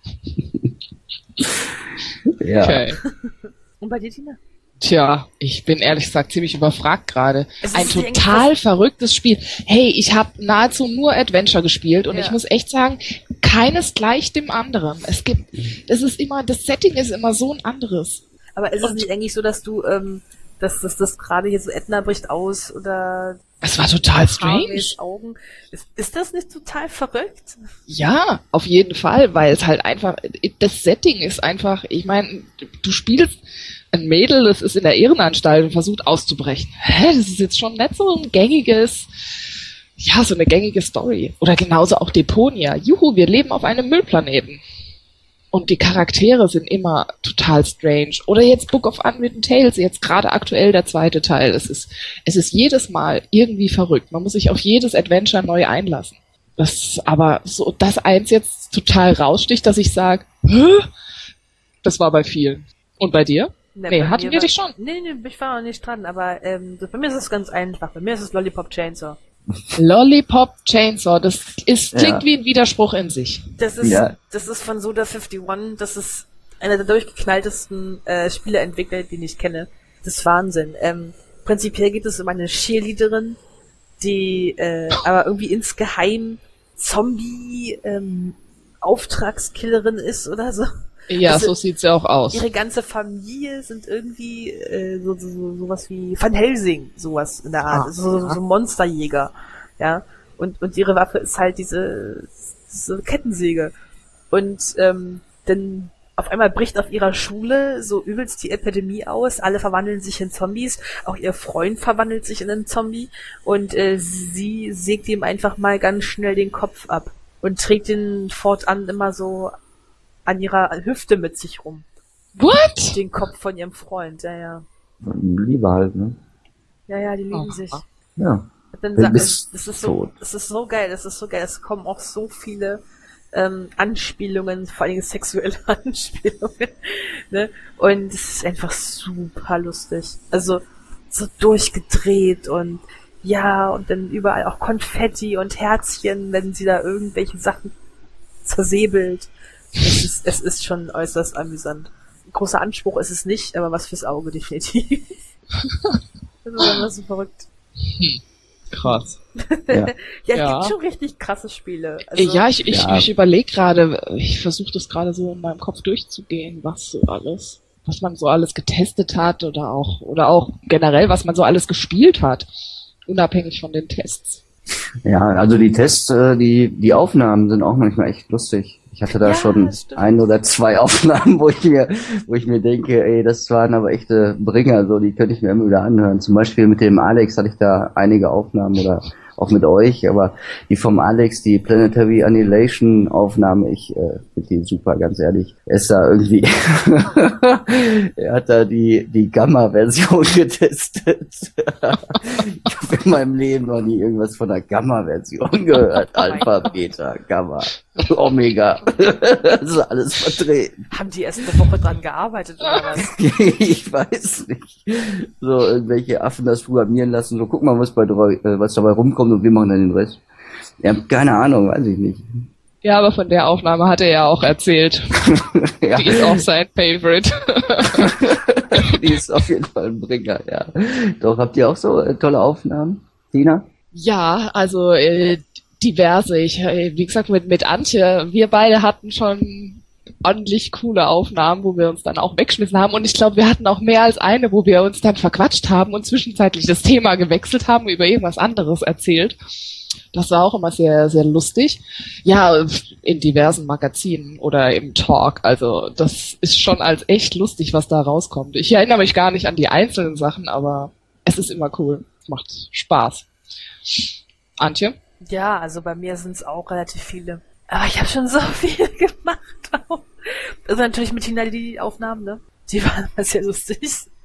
Ja. Okay. Und bei dir, Tina? Tja, ich bin ehrlich gesagt ziemlich überfragt gerade. Ein total verrücktes Spiel. Hey, ich habe nahezu nur Adventure gespielt und ich muss echt sagen, keines gleich dem anderen. Das Setting ist immer so ein anderes. Aber ist es nicht eigentlich so, dass du, dass das gerade hier so Edna bricht aus oder... Es war total strange. Augen. Ist das nicht total verrückt? Ja, auf jeden Fall, weil es halt einfach, das Setting ist einfach, ich meine, du spielst ein Mädel, das ist in der Irrenanstalt und versucht auszubrechen. Das ist jetzt schon nicht so ein gängiges, ja, so eine gängige Story. Oder genauso auch Deponia. Juhu, wir leben auf einem Müllplaneten. Und die Charaktere sind immer total strange. Oder jetzt Book of Unwritten Tales, jetzt gerade aktuell der 2. Teil. Es ist jedes Mal irgendwie verrückt. Man muss sich auf jedes Adventure neu einlassen. Aber so, das eins jetzt total raussticht, dass ich sage, das war bei vielen. Und bei dir? Nee, hatten wir dich schon? Nee, ich war noch nicht dran, aber bei mir ist es ganz einfach. Bei mir ist es Lollipop Chainsaw. Lollipop Chainsaw, klingt wie ein Widerspruch in sich. Das ist von Soda51, das ist einer der durchgeknalltesten Spieleentwickler, den ich kenne. Das ist Wahnsinn. Prinzipiell geht es um eine Cheerleaderin, die aber irgendwie insgeheim Zombie Auftragskillerin ist oder so. Ja, also, so sieht's ja auch aus. Ihre ganze Familie sind irgendwie sowas wie Van Helsing, sowas in der Art, so Monsterjäger, ja. Und ihre Waffe ist halt diese Kettensäge. Und dann auf einmal bricht auf ihrer Schule so übelst die Epidemie aus, alle verwandeln sich in Zombies, auch ihr Freund verwandelt sich in einen Zombie und sie sägt ihm einfach mal ganz schnell den Kopf ab und trägt ihn fortan immer so an ihrer Hüfte mit sich rum. What? Den Kopf von ihrem Freund, ja. Liebe halt, ne? Ja, die lieben sich. Ja. Dann das ist so geil. Es kommen auch so viele Anspielungen, vor allem sexuelle Anspielungen, ne? Und es ist einfach super lustig. Also, so durchgedreht und ja, und dann überall auch Konfetti und Herzchen, wenn sie da irgendwelche Sachen zersäbelt. Es ist schon äußerst amüsant. Ein großer Anspruch ist es nicht, aber was fürs Auge definitiv. Das ist einfach so verrückt. Krass. Ja, gibt schon richtig krasse Spiele. Also, ich überlege gerade, ich versuche das gerade so in meinem Kopf durchzugehen, was man so alles getestet hat oder auch generell, was man so alles gespielt hat, unabhängig von den Tests. Ja, also die Tests, die Aufnahmen sind auch manchmal echt lustig. Ich hatte da schon ein oder zwei Aufnahmen, wo ich mir denke, ey, das waren aber echte Bringer, so, die könnte ich mir immer wieder anhören. Zum Beispiel mit dem Alex hatte ich da einige Aufnahmen oder auch mit euch, aber die vom Alex, die Planetary Annihilation Aufnahme, ich finde die super, ganz ehrlich. Er ist da irgendwie, er hat da die Gamma-Version getestet. Ich habe in meinem Leben noch nie irgendwas von der Gamma-Version gehört. Alpha, Beta, Gamma, Omega. Das ist alles vertreten. Haben die erst eine Woche dran gearbeitet oder was? Ich weiß nicht. So, irgendwelche Affen das programmieren lassen, so guck mal, was dabei rumkommt und wir machen dann den Rest. Ja, keine Ahnung, weiß ich nicht. Ja, aber von der Aufnahme hat er ja auch erzählt. Ja. Die ist auch sein Favorite. Die ist auf jeden Fall ein Bringer, ja. Doch, habt ihr auch so tolle Aufnahmen, Tina? Ja, also diverse. Wie gesagt, mit Antje, wir beide hatten schon ordentlich coole Aufnahmen, wo wir uns dann auch weggeschmissen haben. Und ich glaube, wir hatten auch mehr als eine, wo wir uns dann verquatscht haben und zwischenzeitlich das Thema gewechselt haben, über irgendwas anderes erzählt. Das war auch immer sehr, sehr lustig. Ja, in diversen Magazinen oder im Talk. Also das ist schon als echt lustig, was da rauskommt. Ich erinnere mich gar nicht an die einzelnen Sachen, aber es ist immer cool. Es macht Spaß. Antje? Ja, also bei mir sind es auch relativ viele. Aber ich habe schon so viel gemacht auch. Also natürlich mit Tina die Aufnahmen, ne? Die waren immer sehr lustig.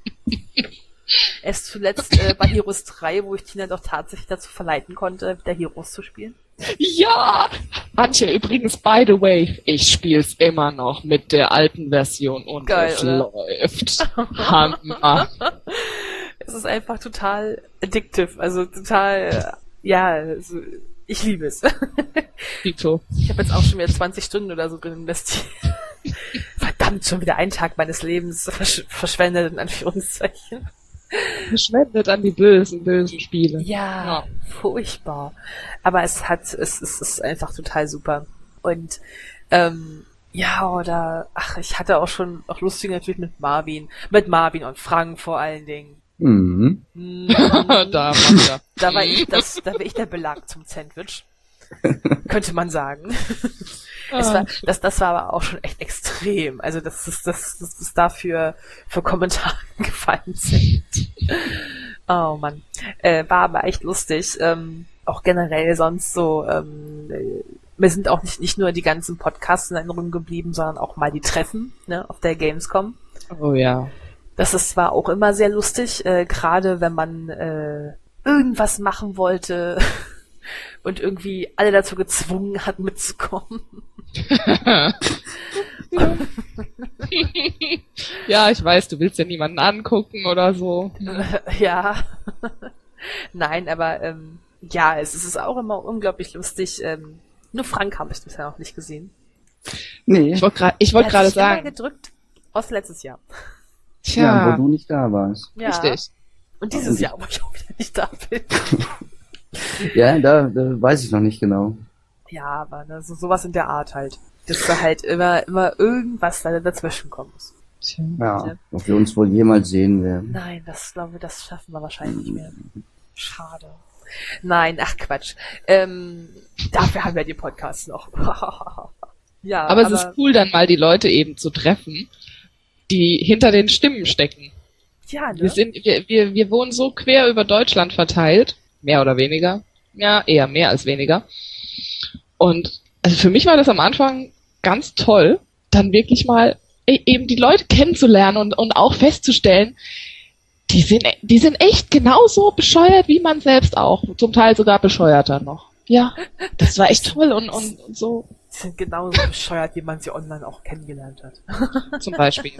Erst zuletzt bei Heroes 3, wo ich Tina doch tatsächlich dazu verleiten konnte, wieder Heroes zu spielen. Ja! Antje, übrigens, by the way, ich spiel's immer noch mit der alten Version und Geil, es oder? läuft. Hammer. Es ist einfach total addictive, also total, ja, also, ich liebe es. Tito. Ich habe jetzt auch schon wieder 20 Stunden oder so drin investiert. Verdammt, schon wieder einen Tag meines Lebens verschwendet, in Anführungszeichen. Verschwendet an die bösen Spiele. Ja, furchtbar. Aber es ist einfach total super. Und, ja, oder, ich hatte auch schon, auch lustig natürlich mit Marvin und Frank vor allen Dingen. Mhm. Da macht er. Da war ich der Belag zum Sandwich. Könnte man sagen. Das war aber auch schon echt extrem. Also, das ist dafür für Kommentare gefallen sind. Oh Mann. War aber echt lustig. Auch generell sonst so, mir sind auch nicht nur die ganzen Podcasts in Erinnerung geblieben, sondern auch mal die Treffen, ne, auf der Gamescom. Oh ja. War auch immer sehr lustig, gerade wenn man irgendwas machen wollte und irgendwie alle dazu gezwungen hat, mitzukommen. Ja, ich weiß, du willst ja niemanden angucken oder so. Ja. Nein, aber ja, es ist auch immer unglaublich lustig. Nur Frank habe ich bisher noch nicht gesehen. Nee. Ich wollte gerade sagen. Gedrückt aus letztes Jahr. Ja, wo du nicht da warst. Ja. Richtig. Und dieses Jahr, wo ich auch wieder nicht da bin. Ja, da weiß ich noch nicht genau. Ja, aber ne, sowas in der Art halt. Dass da halt immer irgendwas da dazwischen kommt. Ja, ob wir uns wohl jemals sehen werden. Nein, das schaffen wir wahrscheinlich nicht mehr. Schade. Nein, ach Quatsch. Dafür haben wir die Podcasts noch. Ja, aber es ist cool, dann mal die Leute eben zu treffen, die hinter den Stimmen stecken. Ja, ne? Wir wohnen so quer über Deutschland verteilt, mehr oder weniger. Ja, eher mehr als weniger. Und also für mich war das am Anfang ganz toll, dann wirklich mal eben die Leute kennenzulernen und auch festzustellen, die sind echt genauso bescheuert wie man selbst auch. Zum Teil sogar bescheuerter noch. Ja, das war echt toll und so. Die sind genauso bescheuert, wie man sie online auch kennengelernt hat. Zum Beispiel.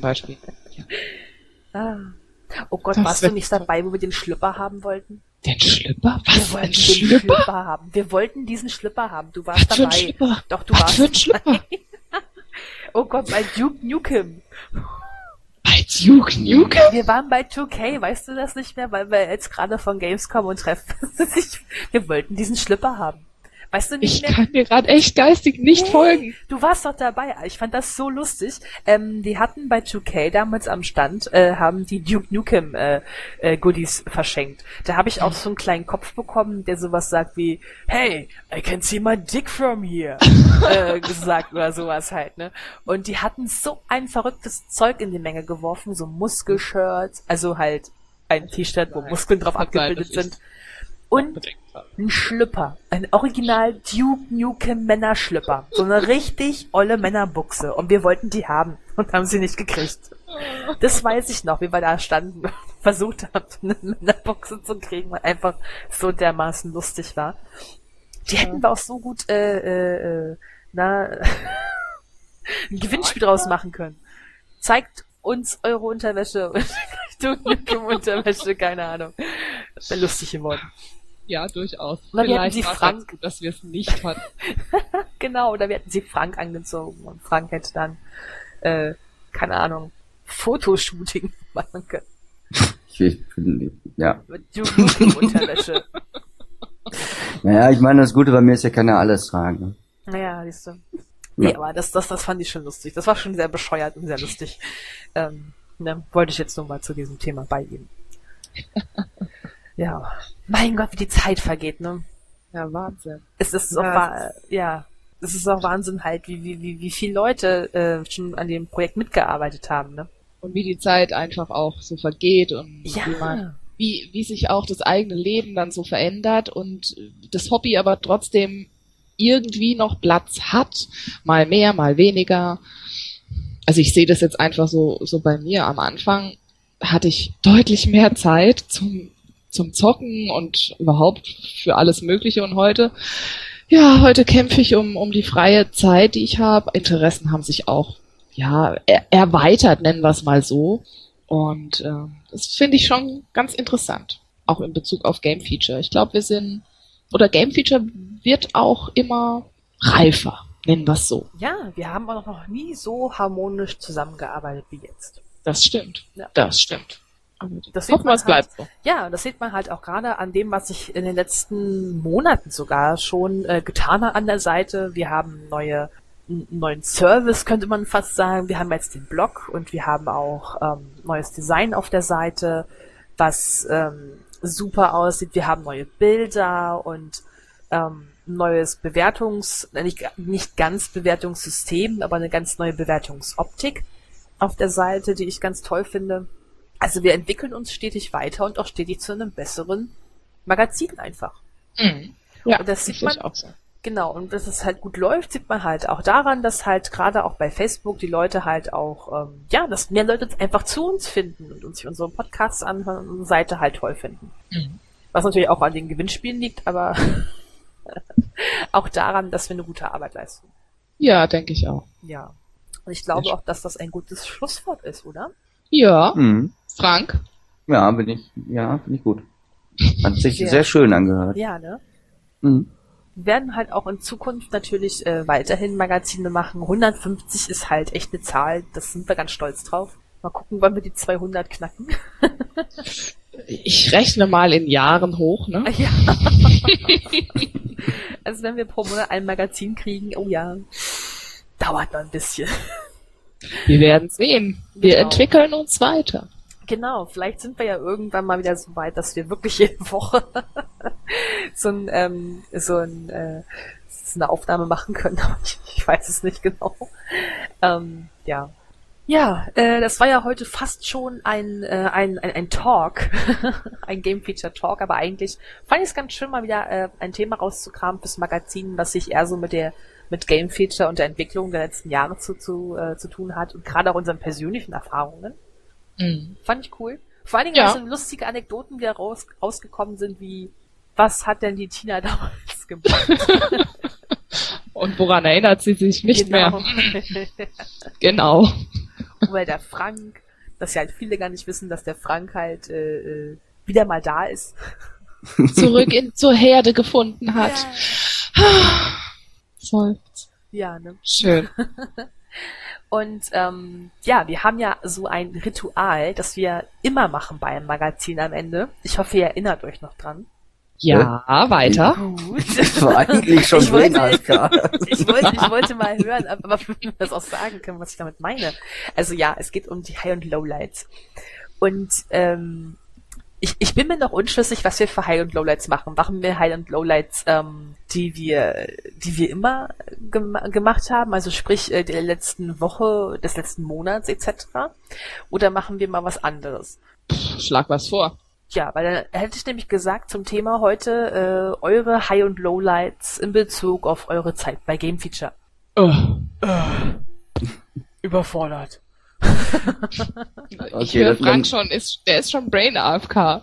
Ja. Oh Gott, warst du nicht dabei, wo wir den Schlüpper haben wollten? Den Schlüpper? Was? Ein Schlüpper haben. Wir wollten diesen Schlüpper haben. Du warst dabei. Schlüpper? Doch, du warst dabei. Oh Gott, bei Duke Nukem. Bei Duke Nukem? Wir waren bei 2K, weißt du das nicht mehr? Weil wir jetzt gerade von Gamescom und Treffen wir wollten diesen Schlüpper haben. Weißt du nicht mehr? Ich kann mir gerade echt geistig nicht folgen. Du warst doch dabei. Ich fand das so lustig. Die hatten bei 2K damals am Stand, haben die Duke Nukem Goodies verschenkt. Da habe ich auch so einen kleinen Kopf bekommen, der sowas sagt wie, hey, I can see my dick from here. Gesagt oder sowas halt, ne? Und die hatten so ein verrücktes Zeug in die Menge geworfen, so Muskelshirts, also halt ein T-Shirt, wo Muskeln drauf abgebildet sind. Und ein Schlüpper. Ein Original Duke Nukem Männerschlüpper. So eine richtig olle Männerbuchse. Und wir wollten die haben und haben sie nicht gekriegt. Das weiß ich noch, wie wir da standen und versucht haben, eine Männerbuchse zu kriegen, weil einfach so dermaßen lustig war. Die hätten wir auch so gut ein Gewinnspiel draus machen können. Zeigt uns eure Unterwäsche und Duke Nukem Unterwäsche, keine Ahnung. Das wäre lustig geworden. Ja, durchaus. Oder Vielleicht war es ganz gut, dass wir es nicht hatten. Genau, oder wir hätten sie Frank angezogen und Frank hätte dann, keine Ahnung, Fotoshooting machen können. Ja. Mit Unterwäsche. Naja, ich meine, das Gute bei mir ist, ja kann ja alles tragen. Ne? Naja, siehst du. Nee, aber das fand ich schon lustig. Das war schon sehr bescheuert und sehr lustig. Wollte ich jetzt nur mal zu diesem Thema beigeben. Ja. Mein Gott, wie die Zeit vergeht, ne? Ja, Wahnsinn. Es ist auch Wahnsinn halt, wie viele Leute schon an dem Projekt mitgearbeitet haben, ne? Und wie die Zeit einfach auch so vergeht und ja. wie sich auch das eigene Leben dann so verändert und das Hobby aber trotzdem irgendwie noch Platz hat, mal mehr, mal weniger. Also ich sehe das jetzt einfach so bei mir. Am Anfang hatte ich deutlich mehr Zeit zum Zocken und überhaupt für alles Mögliche und heute kämpfe ich um die freie Zeit, die ich habe. Interessen haben sich auch erweitert, nennen wir es mal so. Und das finde ich schon ganz interessant, auch in Bezug auf Game Feature. Ich glaube, Game Feature wird auch immer reifer, nennen wir es so. Ja, wir haben auch noch nie so harmonisch zusammengearbeitet wie jetzt. Das stimmt. Ja. Das stimmt. Das hoffen wir, es bleibt so. Ja, das sieht man halt auch gerade an dem, was sich in den letzten Monaten sogar schon getan hat an der Seite. Wir haben einen neuen Service, könnte man fast sagen. Wir haben jetzt den Blog und wir haben auch neues Design auf der Seite, was super aussieht. Wir haben neue Bilder und neues nicht ganz Bewertungssystem, aber eine ganz neue Bewertungsoptik auf der Seite, die ich ganz toll finde. Also wir entwickeln uns stetig weiter und auch stetig zu einem besseren Magazin einfach. Mhm. Ja, und das sieht man man auch so. Genau, und dass es halt gut läuft, sieht man halt auch daran, dass halt gerade auch bei Facebook die Leute halt auch, dass mehr Leute einfach zu uns finden und uns sich unsere Podcasts anhören und unsere Seite halt toll finden. Mhm. Was natürlich auch an den Gewinnspielen liegt, aber auch daran, dass wir eine gute Arbeit leisten. Ja, denke ich auch. Ja. Und ich glaube auch, dass das ein gutes Schlusswort ist, oder? Ja. Mhm. Frank? Ja, finde ich gut. Hat sich sehr schön angehört. Ja, ne? Mhm. Wir werden halt auch in Zukunft natürlich weiterhin Magazine machen. 150 ist halt echt eine Zahl, das sind wir ganz stolz drauf. Mal gucken, wann wir die 200 knacken. Ich rechne mal in Jahren hoch, ne? Ja. Also wenn wir pro Monat ein Magazin kriegen, oh ja, dauert noch ein bisschen. Wir werden sehen. Wir Genau. entwickeln uns weiter. Genau, vielleicht sind wir ja irgendwann mal wieder so weit, dass wir wirklich jede Woche so eine Aufnahme machen können. Ich weiß es nicht genau. Ja. Ja, das war ja heute fast schon ein Talk, ein Game Feature Talk, aber eigentlich fand ich es ganz schön, mal wieder ein Thema rauszukramen fürs Magazin, was sich eher so mit Game Feature und der Entwicklung der letzten Jahre zu tun hat und gerade auch unseren persönlichen Erfahrungen. Mhm. Fand ich cool. Vor allen Dingen, weil so lustige Anekdoten wieder rausgekommen sind, wie, was hat denn die Tina damals gemacht? Und woran erinnert sie sich nicht Genau. mehr? Genau. Weil der Frank, dass ja halt viele gar nicht wissen, dass der Frank halt wieder mal da ist. Zurück zur Herde gefunden hat. Seufzt. Ja, ne? Schön. Und wir haben ja so ein Ritual, das wir immer machen bei einem Magazin am Ende. Ich hoffe, ihr erinnert euch noch dran. Ja, weiter. Gut. Das war eigentlich schon Ich wollte mal hören, aber wenn wir das auch sagen können, was ich damit meine. Also ja, es geht um die High- und Lowlights. Und ich bin mir noch unschlüssig, was wir für High- und Lowlights machen. Machen wir High- und Lowlights, die wir immer gemacht haben, also sprich der letzten Woche, des letzten Monats etc. Oder machen wir mal was anderes? Schlag was vor. Ja, weil dann hätte ich nämlich gesagt zum Thema heute eure High- und Lowlights in Bezug auf eure Zeit bei Game Feature. Überfordert. Ich höre Frank schon, der ist schon Brain AFK.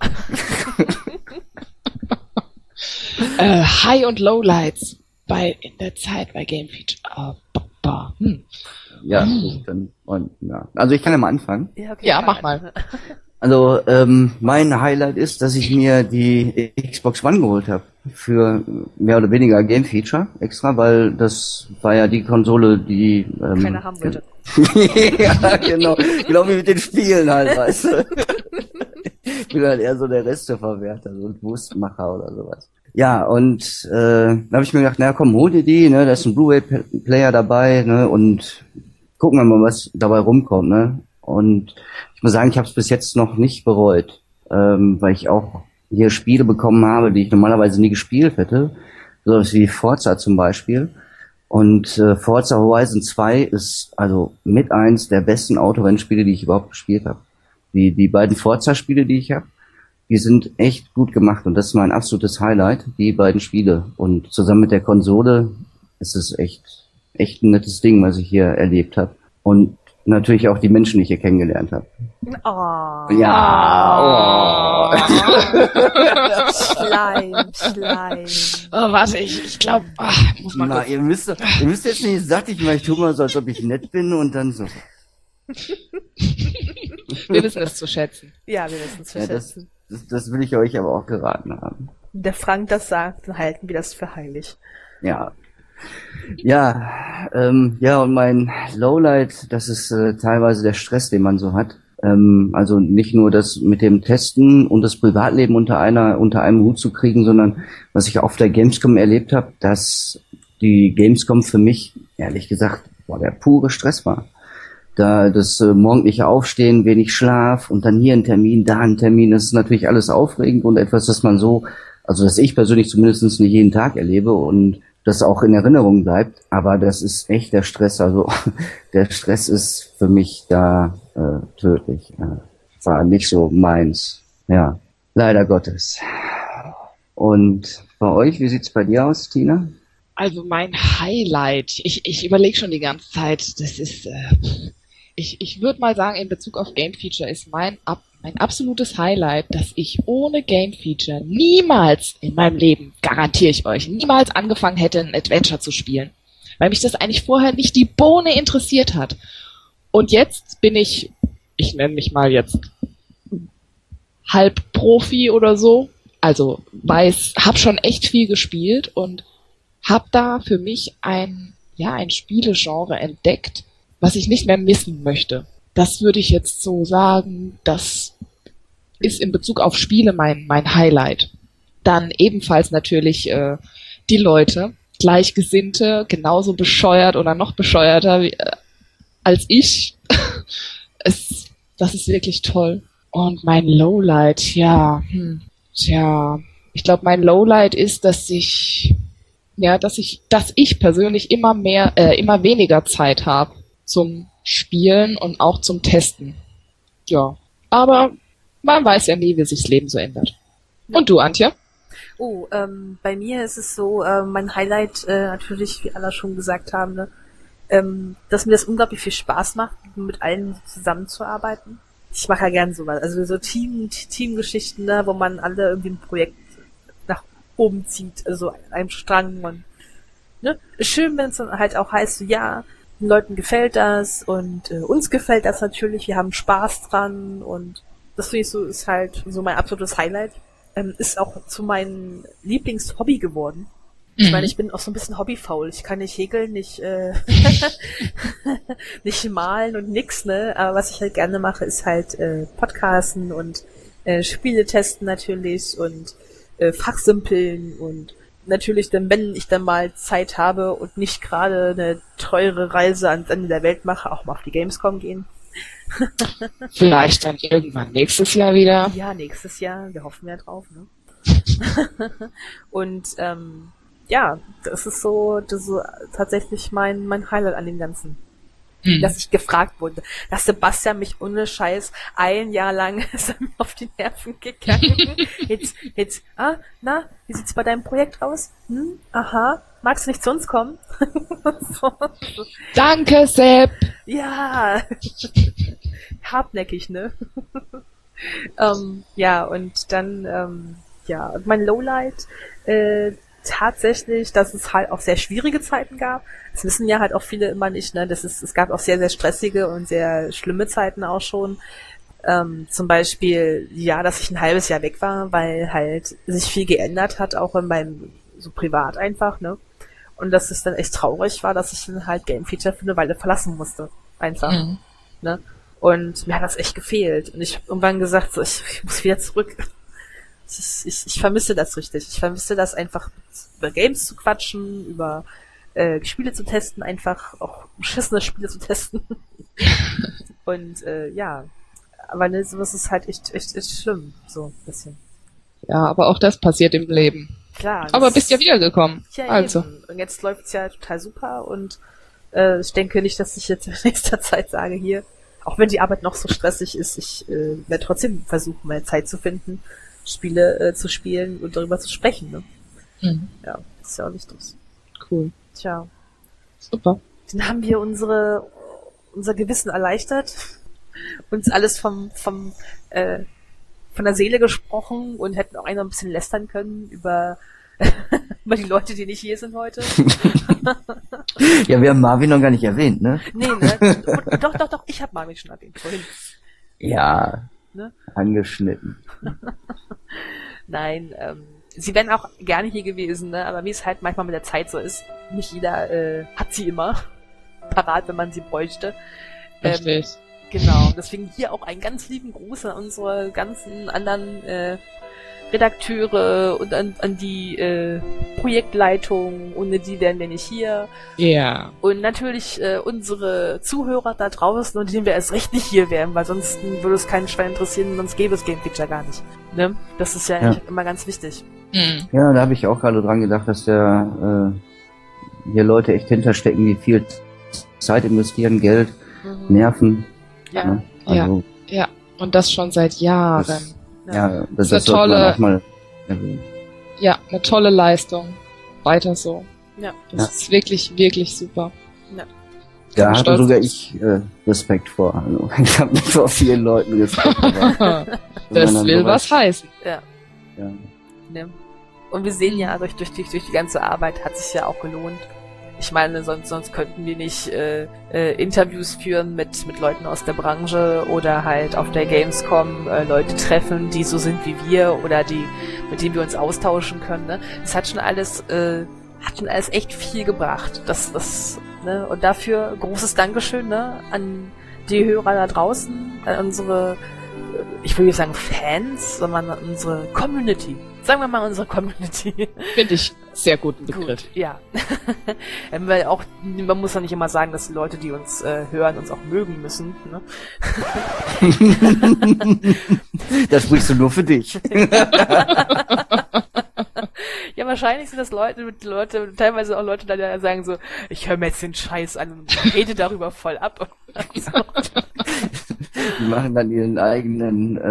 High- und Lowlights in der Zeit bei Game Feature. Ja, also ich kann ja mal anfangen. Ja, okay, Ja, mach mal. Also mein Highlight ist, dass ich mir die Xbox One geholt habe für mehr oder weniger Game Feature extra, weil das war ja die Konsole, die keiner haben wollte. Ja, genau wie mit den Spielen halt, weißt du. Ich bin halt eher so der Resteverwerter, so ein Wurstmacher oder sowas. Ja, und da habe ich mir gedacht, na komm, hol dir die, ne, da ist ein Blu-ray-Player dabei, ne, und gucken wir mal, was dabei rumkommt, ne. Und ich muss sagen, ich habe es bis jetzt noch nicht bereut, weil ich auch hier Spiele bekommen habe, die ich normalerweise nie gespielt hätte, sowas wie Forza zum Beispiel. Und Forza Horizon 2 ist also mit eins der besten Autorennspiele, die ich überhaupt gespielt habe. Die beiden Forza-Spiele, die ich habe, die sind echt gut gemacht und das ist mein absolutes Highlight, die beiden Spiele. Und zusammen mit der Konsole ist es echt ein nettes Ding, was ich hier erlebt habe. Und natürlich auch die Menschen, die ich hier kennengelernt habe. Oh. Ja. Oh. Schleim. Oh, warte, ich glaube, muss man Na, ihr müsst jetzt nicht sattig machen, ich tue mal so, als ob ich nett bin und dann so. Wir wissen es zu schätzen. Ja, wir wissen es zu schätzen. Das will ich euch aber auch geraten haben. Wenn der Frank das sagt, dann halten wir das für heilig. Ja. Ja, und mein Lowlight, das ist teilweise der Stress, den man so hat. Also nicht nur das mit dem Testen und das Privatleben unter einem Hut zu kriegen, sondern was ich auf der Gamescom erlebt habe, dass die Gamescom für mich, ehrlich gesagt, der pure Stress war. Da das morgendliche Aufstehen, wenig Schlaf und dann hier ein Termin, da ein Termin, das ist natürlich alles aufregend und etwas, das man so, also dass ich persönlich zumindest nicht jeden Tag erlebe und das auch in Erinnerung bleibt, aber das ist echt der Stress, also der Stress ist für mich da tödlich. War nicht so meins, ja, leider Gottes. Und bei euch, wie sieht's bei dir aus, Tina? Also mein Highlight, ich überlege schon die ganze Zeit, das ist, ich würde mal sagen, in Bezug auf Game Feature ist mein absolutes Highlight, dass ich ohne Game Feature niemals in meinem Leben, garantiere ich euch, niemals angefangen hätte, ein Adventure zu spielen. Weil mich das eigentlich vorher nicht die Bohne interessiert hat. Und jetzt bin ich nenne mich mal jetzt Halbprofi oder so, also hab schon echt viel gespielt und hab da für mich ein Spielegenre entdeckt, was ich nicht mehr missen möchte. Das würde ich jetzt so sagen, das ist in Bezug auf Spiele mein Highlight. Dann ebenfalls natürlich die Leute, Gleichgesinnte, genauso bescheuert oder noch bescheuerter als ich. Das ist wirklich toll. Und mein Lowlight, ich glaube, mein Lowlight ist, dass ich persönlich immer weniger Zeit habe zum Spielen und auch zum Testen. Ja, aber man weiß ja nie, wie sich das Leben so ändert. Und du, Antje? Oh, bei mir ist es so, mein Highlight, natürlich, wie alle schon gesagt haben, ne, dass mir das unglaublich viel Spaß macht, mit allen zusammenzuarbeiten. Ich mache ja gern sowas, also so Teamgeschichten, ne, wo man alle irgendwie ein Projekt nach oben zieht, also an einem Strang und, ne, ist schön, wenn es dann halt auch heißt, so, ja, den Leuten gefällt das und uns gefällt das natürlich, wir haben Spaß dran und das finde ich so, ist halt so mein absolutes Highlight. Ist auch zu meinem Lieblingshobby geworden. Ich meine, ich bin auch so ein bisschen hobbyfaul. Ich kann nicht häkeln, nicht nicht malen und nix, ne? Aber was ich halt gerne mache, ist halt Podcasten und Spiele testen natürlich und fachsimpeln und natürlich dann, wenn ich dann mal Zeit habe und nicht gerade eine teure Reise ans Ende der Welt mache, auch mal auf die Gamescom gehen. Vielleicht dann irgendwann nächstes Jahr wieder. Ja, nächstes Jahr. Wir hoffen ja drauf, ne? Und das ist so tatsächlich mein Highlight an dem Ganzen. Dass ich gefragt wurde, dass Sebastian mich ohne Scheiß ein Jahr lang ist er mir auf die Nerven gegangen. Jetzt, wie sieht's bei deinem Projekt aus? Aha, magst du nicht zu uns kommen? so. Danke, Sepp! Ja, hartnäckig, ne? Und dann, mein Lowlight, tatsächlich, dass es halt auch sehr schwierige Zeiten gab. Das wissen ja halt auch viele immer nicht, ne? Es gab auch sehr, sehr stressige und sehr schlimme Zeiten auch schon. Zum Beispiel, ja, dass ich ein halbes Jahr weg war, weil halt sich viel geändert hat, auch in meinem, so privat einfach, ne? Und dass es dann echt traurig war, dass ich dann halt Game Feature für eine Weile verlassen musste. Einfach. Ne? Und mir hat das echt gefehlt. Und ich habe irgendwann gesagt, so, ich muss wieder zurück. Ich vermisse das richtig. Ich vermisse das einfach, über Games zu quatschen, über Spiele zu testen, einfach auch beschissene Spiele zu testen. Und ja, aber ne, sowas ist halt echt schlimm, so ein bisschen. Ja, aber auch das passiert im Leben. Klar. Aber bist ja wiedergekommen. Ja, also. Eben. Und jetzt läuft's ja total super und ich denke nicht, dass ich jetzt in nächster Zeit sage, hier, auch wenn die Arbeit noch so stressig ist, ich werde trotzdem versuchen, mehr Zeit zu finden, Spiele zu spielen und darüber zu sprechen. Ne? Ja, ist ja auch wichtig. Cool. Tja. Super. Dann haben wir unser Gewissen erleichtert, uns alles von der Seele gesprochen und hätten auch noch ein bisschen lästern können über die Leute, die nicht hier sind heute. Ja, wir haben Marvin noch gar nicht erwähnt, ne? Nee, ne? Doch, ich habe Marvin schon erwähnt vorhin. Ja, Ne? angeschnitten. Nein, sie wären auch gerne hier gewesen, ne? Aber wie es halt manchmal mit der Zeit so ist, nicht jeder hat sie immer parat, wenn man sie bräuchte. Richtig. Genau, deswegen hier auch einen ganz lieben Gruß an unsere ganzen anderen Redakteure und an die Projektleitung, ohne die wären wir nicht hier. Ja. Yeah. Und natürlich unsere Zuhörer da draußen, und denen wir erst recht nicht hier wären, weil sonst würde es keinen Schwein interessieren, sonst gäbe es Game Feature gar nicht. Ne? Das ist ja eigentlich immer ganz wichtig. Ja, da habe ich auch gerade dran gedacht, dass hier Leute echt hinterstecken, die viel Zeit investieren, Geld, Nerven. Ja. Ne? Also, Ja. Und das schon seit Jahren. Das ist sollte man auch mal erwähnen. Ja, eine tolle Leistung. Weiter so. Ja. Das ist wirklich, wirklich super. Ja. Da hatte sogar ich Respekt vor. Also, ich habe nicht vor vielen Leuten Respekt. Das will was heißen. Ja. Ne? Und wir sehen ja, durch die ganze Arbeit hat sich ja auch gelohnt. Ich meine, sonst könnten wir nicht Interviews führen mit Leuten aus der Branche oder halt auf der Gamescom Leute treffen, die so sind wie wir oder mit denen wir uns austauschen können. Ne? Das hat schon alles echt viel gebracht. Ne? Und dafür großes Dankeschön, ne, an die Hörer da draußen, an unsere, ich will nicht sagen Fans, sondern an unsere Community. Sagen wir mal unsere Community. Finde ich sehr guten Begriff. Gut, ja. Weil auch, man muss ja nicht immer sagen, dass die Leute, die uns hören, uns auch mögen müssen. Ne? Das sprichst du nur für dich. Ja, wahrscheinlich sind das Leute, teilweise auch Leute, die sagen so, ich höre mir jetzt den Scheiß an und rede darüber voll ab. So. Die machen dann ihren eigenen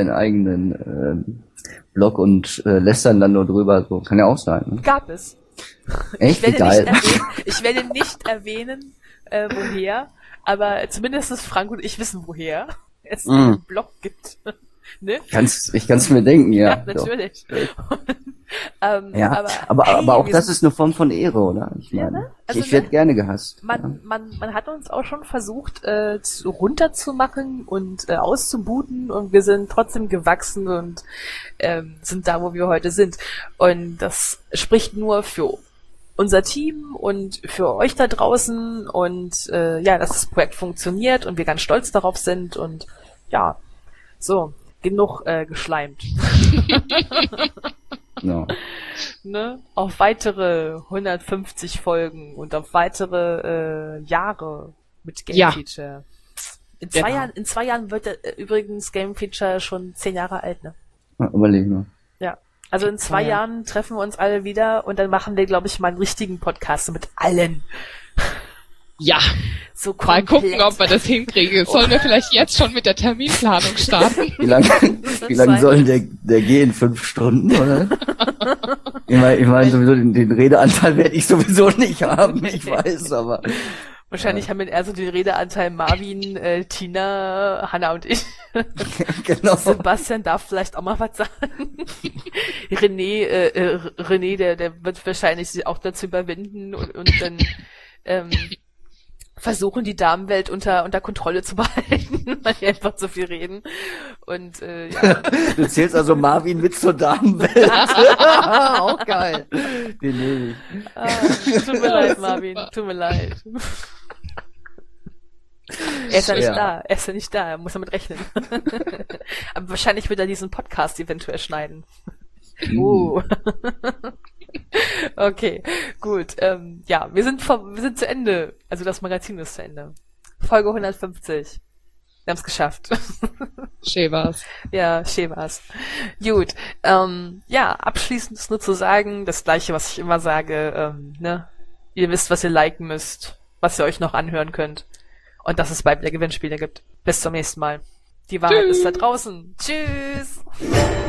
Blog und lästern dann nur drüber. So kann ja auch sein. Ne? Gab es. Echt? Geil. Ich werde nicht erwähnen, woher, aber zumindest Frank und ich wissen, woher es einen Blog gibt. Ne? Ich kann's mir denken, ja. Ja, natürlich. Ja, aber auch das ist eine Form von Ehre, oder? Ich meine, ne? Also ich werde gerne gehasst. Man hat uns auch schon versucht, runterzumachen und auszubooten, und wir sind trotzdem gewachsen und sind da, wo wir heute sind. Und das spricht nur für unser Team und für euch da draußen und dass das Projekt funktioniert und wir ganz stolz darauf sind und ja, so. Genug geschleimt. No. Ne? Auf weitere 150 Folgen und auf weitere Jahre mit Game Feature. In 2 Jahren wird übrigens Game Feature schon 10 Jahre alt, ne? Überlegen wir. Ja. Also in 2 Jahren treffen wir uns alle wieder und dann machen wir, glaube ich, mal einen richtigen Podcast mit allen. Ja, so mal gucken, ob wir das hinkriegen. Sollen wir vielleicht jetzt schon mit der Terminplanung starten? Wie lang soll der gehen? 5 Stunden, oder? Ich meine sowieso, den Redeanteil werde ich sowieso nicht haben, ich weiß, aber... Wahrscheinlich haben wir eher so den Redeanteil Marvin, Tina, Hanna und ich. Genau. Sebastian darf vielleicht auch mal was sagen. René, der wird wahrscheinlich sich auch dazu überwinden und dann versuchen, die Damenwelt unter Kontrolle zu behalten, weil wir einfach zu viel reden. Und ja. Du zählst also Marvin mit zur Damenwelt. Auch geil. Den nehme ich. Tut mir leid, Marvin. Tut mir leid. Er ist ja nicht da. Er ist ja nicht da. Er muss damit rechnen. Aber wahrscheinlich wird er diesen Podcast eventuell schneiden. Okay, gut. Ja, wir sind zu Ende. Also das Magazin ist zu Ende. Folge 150. Wir haben es geschafft. Schön war's. Ja, schön war's. Gut. Ja, abschließend ist nur zu sagen, das Gleiche, was ich immer sage, ne? Ihr wisst, was ihr liken müsst, was ihr euch noch anhören könnt. Und dass es bald wieder Gewinnspiele gibt. Bis zum nächsten Mal. Die Wahrheit ist da draußen. Tschüss!